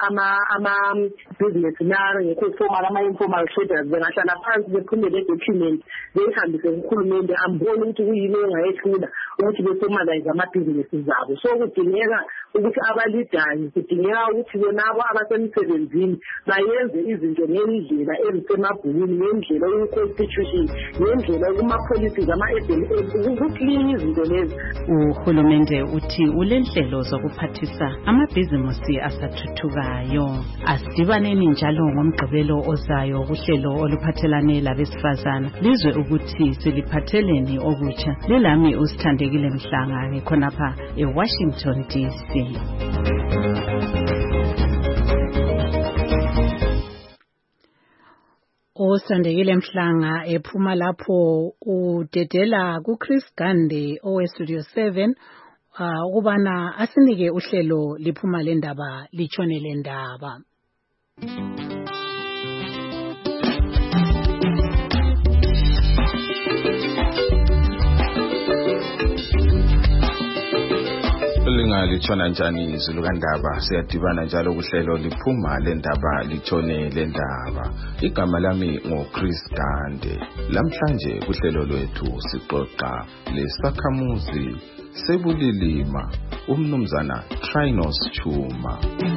ama-business ngekho formal, ama-informal traders bengahlala phansi bephumele i-document beyihambise kuhulumende ambone ukuthi kuyini engayehlula ukuthi beformalize amabhizinisi zabo. So kudingeka ukuthi abalidayo, kudingeka ukuthi bonabo abasemsebenzini bayenze izinto ngendlela ezisemabhukwini, ngendlela oku-constitution, ngendlela kuma-policies, ama-clean izinto lezi. Uhulumende uthi ulenhlelo zokuphathisa amabhizimusi asathuthukayo. Asidibaneni njalo ngomgqibelo ozayo kuhlelo oluphathelane labesifazana lizwe ukuthi siliphatheleni okutsha. Lilami usithandekile Mhlanga ngikhonapha eWashington DC. Osandekile Mhlanga ephuma lapho udedela kuChris Gande oweStudio 7 ukubana asinike uhlelo liphuma lendaba litshone lendaba. Litshona njani izulu kandaba, siyadibana njalo kuhlelo liphuma lendaba litshone lendaba. Igama lami ngoChris Gande. Lamhlanje kuhlelo lwethu sixoxa lesakhamuzi sebulilima umnumzana Trinos Chuma.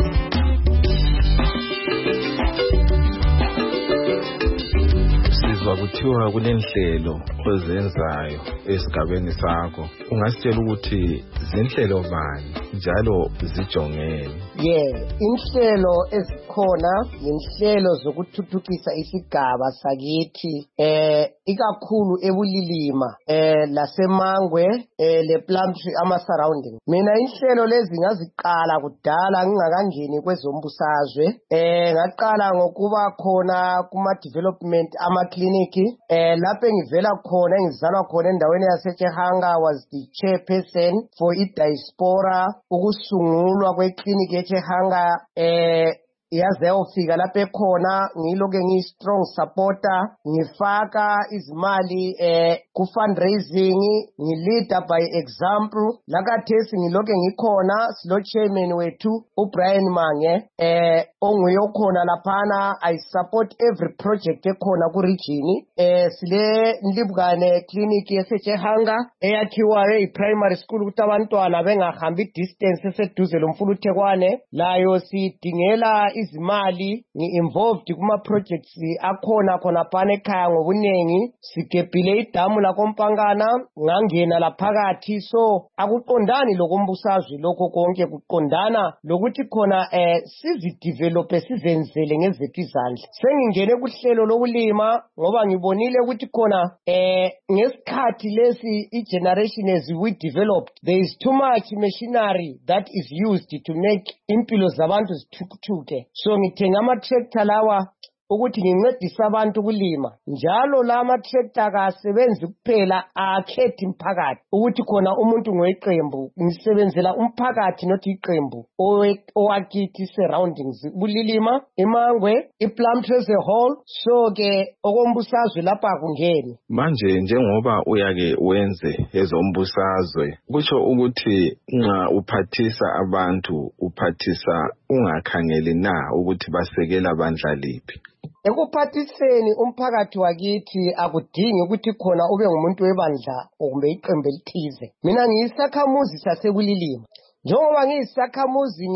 Sizwa kuthiwa kulenhlelo ozenzayo esigabeni sakho. Ungasitshela ukuthi zinhlelo bani njalo zijongeni? Inhlelo ezikhona inhlelo zokuthuthukisa isigaba sakithi ikakhulu ebulilima lasemangwe le Plumtree ama-surrounding. Mina inhlelo lezi ngaziqala kudala ngingakangeni kwezombusazwe. Ngaqala ngokuba khona kuma-development amakliniki. Lapho engivela khona, engizalwa khona endaweni yaseChehanga, was the chairperson for i-diaspora, ukusungulwa kwekliniki eChehanga. Yaze yofika lapho ekhona ngiloke ngiyi-strong supporter, ngifaka izimali ku-fundraising, ngilida by example. Lakathesi ngiloke ngikhona, silo chairman wethu uBrian Mange, onguye okhona laphana. I support every project ekhona ku-region. Sile Ndibukane clinic eseChehanga eyakhiwayo i-primary school ukuthi abantwana bengahambi distance eseduze loMfuluthekwane. Layo sidingela izimali, ngi-involved kuma-projects akhona khona ekhaya ngobunengi. Sigebhile idamu lakoMpangana, ngangena laphakathi. So akuqondani lokumbusazwe lokho konke, kuqondana lokuthi khona sizidevelope, sizenzele ngezethu izandla. Sengingene kuhlelo lokulima ngoba ngibonile ukuthi khona ngesikhathi lesi i-generation as we developed, there is too much machinery that is used to make impilo zabantu zithukuthuke. So ngithenga ama-tractor lawa ukuthi ngincedise abantu kulima. Njalo la ma-tractor akasebenzi kuphela, akhethi umphakathi ukuthi khona umuntu ngoweqembu. Ngisebenzela umphakathi not iqembu owakithi surroundings, bulilima, imangwe, iPlumtree as a whole. So ke okombusazwe lapha akungeni. Manje njengoba uyake wenze ezombusazwe, kusho ukuthi nxa uphathisa abantu uphathisa ungakhangeli na ukuthi basekela bandla liphi? Ekuphathiseni umphakathi wakithi akudingi ukuthi khona ube ngumuntu webandla kumbe iqembu elithize. Mina ngiyisakhamuzi sasebulilima. Njengoba ngiyisakhamuzi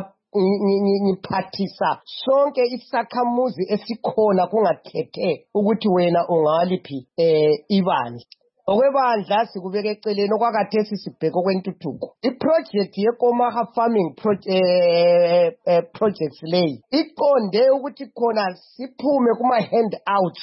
ngiphathisa sonke isakhamuzi esikhona kungakhethe ukuthi wena ungaliphi ibandla. Okwebandla sikubeka eceleni okwakathesi sibheka okwentuthuko. I-project yeKomaga farming projects leyi iqonde ukuthi khona siphume kuma-handouts,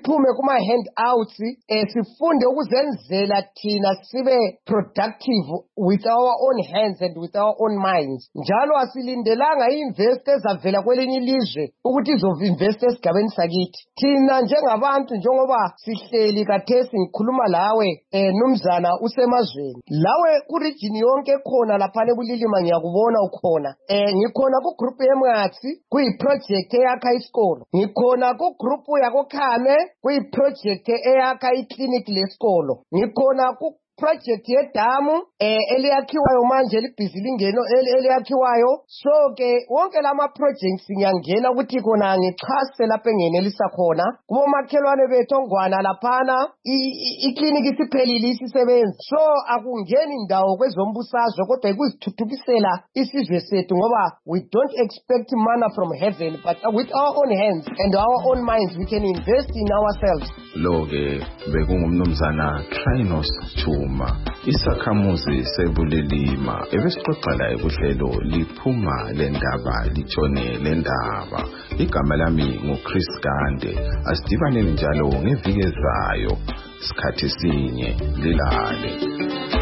sifunde ukuzenzela thina sibe productive with our own hands and with our own minds. Njalo asilindelanga i-invest ezavela kwelinye ilizwe ukuthi izovinvest esigabeni sakithi. Thina njengabantu, njengoba sihleli kathesi ngikhuluma la numzana usemazweni lawe ku-region yonke khona laphana ebulilima ngiyakubona ukhona. Ngikhona ku-group yeMngatsi kuyi-project eyakha isikolo, ngikhona ku-group yakoKhame kuyi-project eyakha iklinik lesikolo, ngikhona project yedamu eliyakhiwayo manje libhizi lingeno eliyakhiwayo. So ke wonke lama projects ngiyangena ukuthi khona ngichase lapho engenelisa khona kubo makhelwane bethu ongwana laphana ikliniki siphelile isisebenzi. So akungeni indawo kwezombusazwe kodwa ikuzithuthukisela isizwe sethu ngoba we don't expect manna from heaven, but with our own hands and our own minds we can invest in ourselves. Lo ke bekungumnumzana Trinos Chuma, isakhamuzi sebulilima, ebesixoxa laye kuhlelo liphuma lendaba litshone lendaba. Igama lami nguChris Gande. Asidibaneni njalo ngeviki ezayo sikhathi sinye lilale.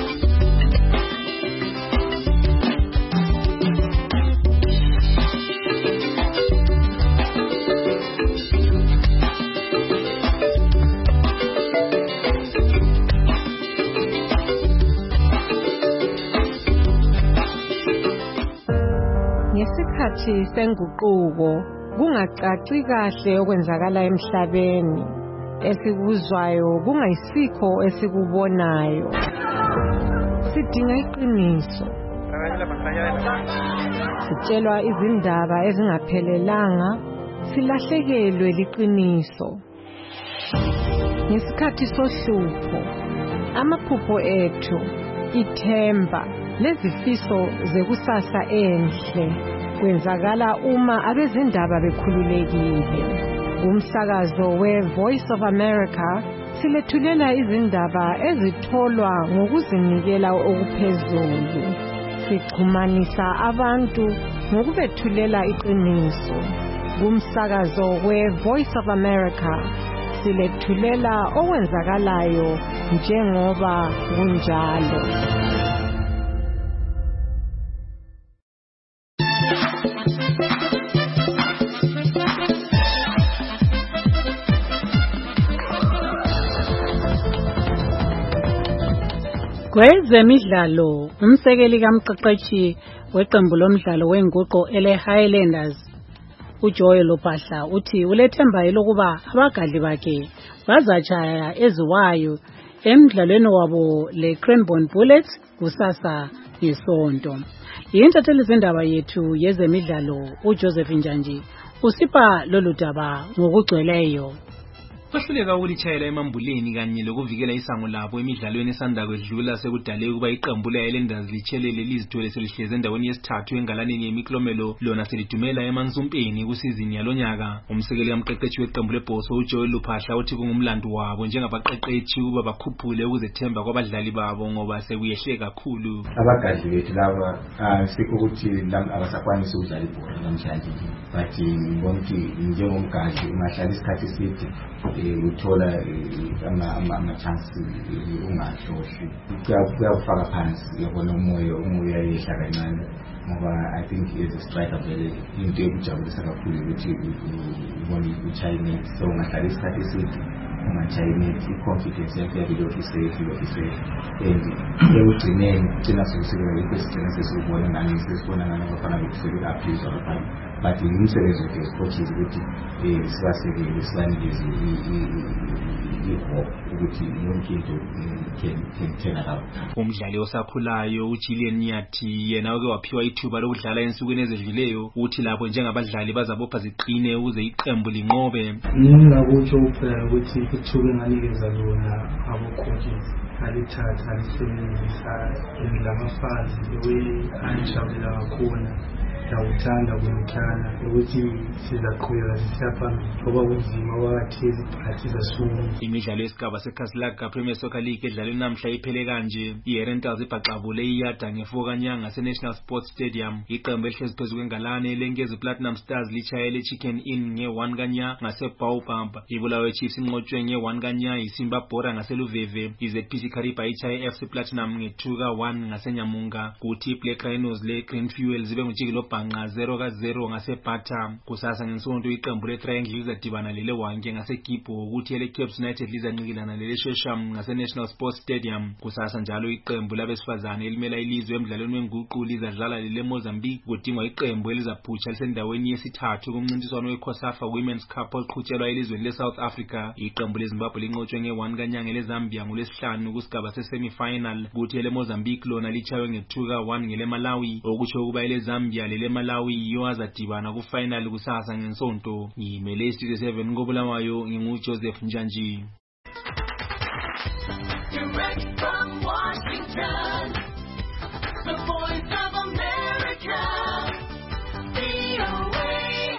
Ngesikhathi senguquko kungacaci kahle okwenzakala emhlabeni, esikuzwayo kungayisikho esikubonayo. Sidinga iqiniso. Sitshelwa izindaba ezingaphelelanga, silahlekelwe liqiniso. Ngesikhathi sohlupho, amaphupho ethu, ithemba lezifiso zekusasa enhle kwenzakala uma abezindaba bekhululekile. Umsakazo we-Voice of America silethulela izindaba ezitholwa ngokuzinikela okuphezulu. Sixhumanisa abantu ngokubethulela iqiniso. Kumsakazo we-Voice of America silethulela okwenzakalayo njengoba kunjalo. Kwezemidlalo, umsekeli kamqeqeshi weqembu lomdlalo wenguqo ele-Highlanders uJoy Lupahla uthi ulethemba elokuba abagadli bakhe bazatshaya eziwayo emidlalweni wabo le-Cranbourne Bullets kusasa ngesonto. Yintatheli zindaba yethu yezemidlalo uJoseph Njanji usipha lolu daba ngokugcweleyo. Bahluleka ukulitshayela emambuleni kanye lokuvikela isango labo emidlalweni esanda kwedlula sekudale ukuba iqembu le-Highlanders litshelele lizithole selihleze endaweni yesithathu engalaneni yemiklomelo lona selidumela emansumpeni kusizini yalonyaka. Umsekeli kamqeqeshi weqembu lebhoso uJoy Lupahla uthi kungumlando wabo njengabaqeqeshi ukuba bakhuphule ukuzethemba kwabadlali babo ngoba sekuyehle kakhulu. Abagadli bethu laba sikho ukuthi abasakwanisi ukudlala ibhola namhlanje, but ngibona ukuthi njengomgadli ungahlala isikhathi eside uthola ama-chance ungahlohli kuyawufaka phansi, uyabona umoya yehla kancane ngoba I think as a striker vele into ekujabulisa kakhulu ukuthi ubona uchayinethi, so ungahlala isikhathi eside ungachayinethi, i-confidence yakho yabilokhu iseyifi and ekugcineni kugcina sokusekela ikho esigcina sesibona ngani sesibona ngani abafana bethu sebeka-abuse abafana, but umsebenzi wethu as-coaches ukuthi sibasekele sibanikeze i-hope ukuthi yonke into can out. Umdlali osakhulayo uJillian Nyathi yena oke waphiwa ithuba lokudlala ensukwini ezedluleyo uthi lapho njengabadlali bazabopha ziqine ukuze iqembu linqobe. Ngingakutsho kuphela ukuthi ithuba enganikeza lona abo-coaches alithatha alisebenzisa lamafazi angijabulela kakhulu ndawuthanda kumthana ukuthi sizaqhubeka sisiya phambili ngoba kunzima wakhathesi phakathi zasungula. Imidlalo yesigaba seKhasilaka Premier Soccer League edlalwe namhla iphele kanje. I-Herentals ibhaqabule iyada nge-4 kaNyanga se-National Sports Stadium. Iqembu elihlezi phezu kwengalane lenkezi Platinum Stars litshayele Chicken Inn nge-1 kaNyanga ngase-Baobab. Ibulawayo Chiefs inqotshwe nge-1 kaNyanga iSimba Bora ngaseluveve. iZPC Kariba itshaye FC Platinum nge-2 ka-1 ngaseNyamunga. Kuthi iBlack Rhinos le-Green Fuel zibe ngujikelo bhanqa 0-0 ngaseBata. Kusasa ngesonto iqembu le-Triangle lizadibana lele-Wanke ngaseGibbo, ukuthi ele-Caps United lizancikilana lele-Shesham ngase-National Sports Stadium. Kusasa njalo iqembu labesifazane elimela ilizwe emdlalweni wenguqu lizadlala lele-Mozambique. Kudingwa iqembu elizaphutsha lisendaweni yesithathu kumncintiswano we-COSAFA Women's Cup oqhutshelwa elizweni le-South Africa. Iqembu leZimbabwe linqotshwe nge-1 kaNyanga eleZambia ngolwesihlanu kusigaba se-semi-final. Kuthi ele-Mozambique lona litshaywe nge-2 ka-1 ngele-Malawi, okutsho ukuba ele-Zambia lele-Malawi yiyo azadibana ku-final kusasa ngensonto. Ngimele iStudio 7 koBulawayo, nginguJoseph Njanji. Direct from Washington, the Voice of America, VOA.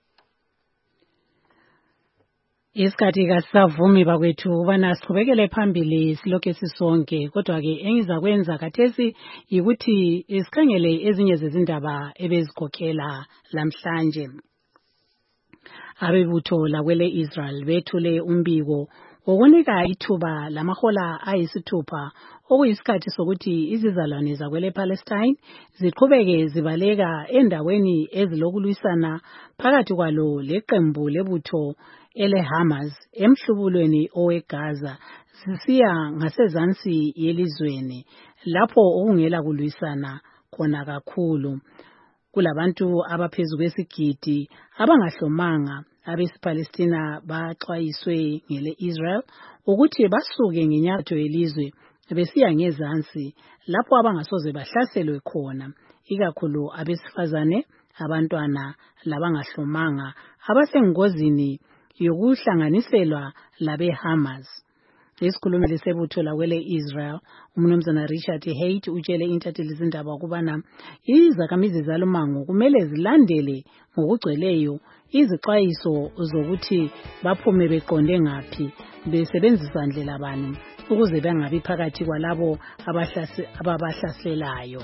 Isikhathi kasavumi bakwethu ubana siqhubekele phambili silokhe sisonke, kodwa ke engizakwenza khathesi ukuthi isikhangele ezinye zezindaba ebezikhokhela lamhlanje. Abebutho lakwele Israel bethule umbiko wokunika ithuba lamahola ayisithupha okuyisikhathi sokuthi izizalwane zakwele Palestine ziqhubeke zibaleka endaweni ezilokulwisana phakathi kwalo leqembu lebutho ele-Hamas emhlubulweni oweGaza sisiya ngasezansi yelizweni lapho okungela kulwisana khona kakhulu. Kulabantu abaphezu kwesigidi abangahlomanga abesipalestina baxwayiswe ngele-Israel ukuthi basuke ngenyakatho yelizwe besiya ngezansi lapho abangasoze bahlaselwe khona, ikakhulu abesifazane, abantwana labangahlomanga abasengozini yokuhlanganiselwa labe-Hamas. Isikhulumeli sebutho lakwele Israel umnumzana Richard Haight utshele intatheli zindaba ukubana izakhamizi zalomango kumele zilandele ngokugcweleyo izixwayiso zokuthi baphume beqonde ngaphi, besebenzisa ndlela bani ukuze bangabi phakathi kwalabo ababahlaselayo.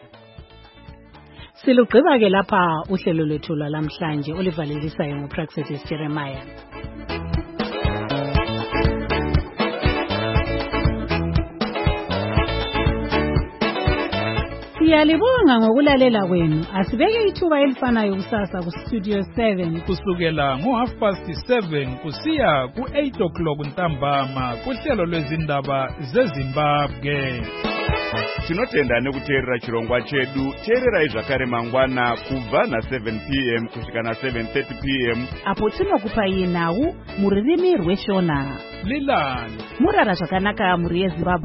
Silugqiba ke lapha uhlelo lwethu lwalamhlanje olivalisayo nguPraxetis Jeremiah. Siyalibonga ngokulalela kwenu. Asibeke ithuba elifanayo kusasa ku Studio 7 kusukela ngo7:30 kusiya ku8 ntambama kuhlelo lwezindaba zeZimbabwe. Tinotenda nekuteerera chirongwa chedu. Teererai zvakare mangwana kubva na7 p.m. kusvika na7:30 p.m. apo tinokupai nhau muririmi rweshona. Lilani murara zvakanaka muri yeZimbabwe.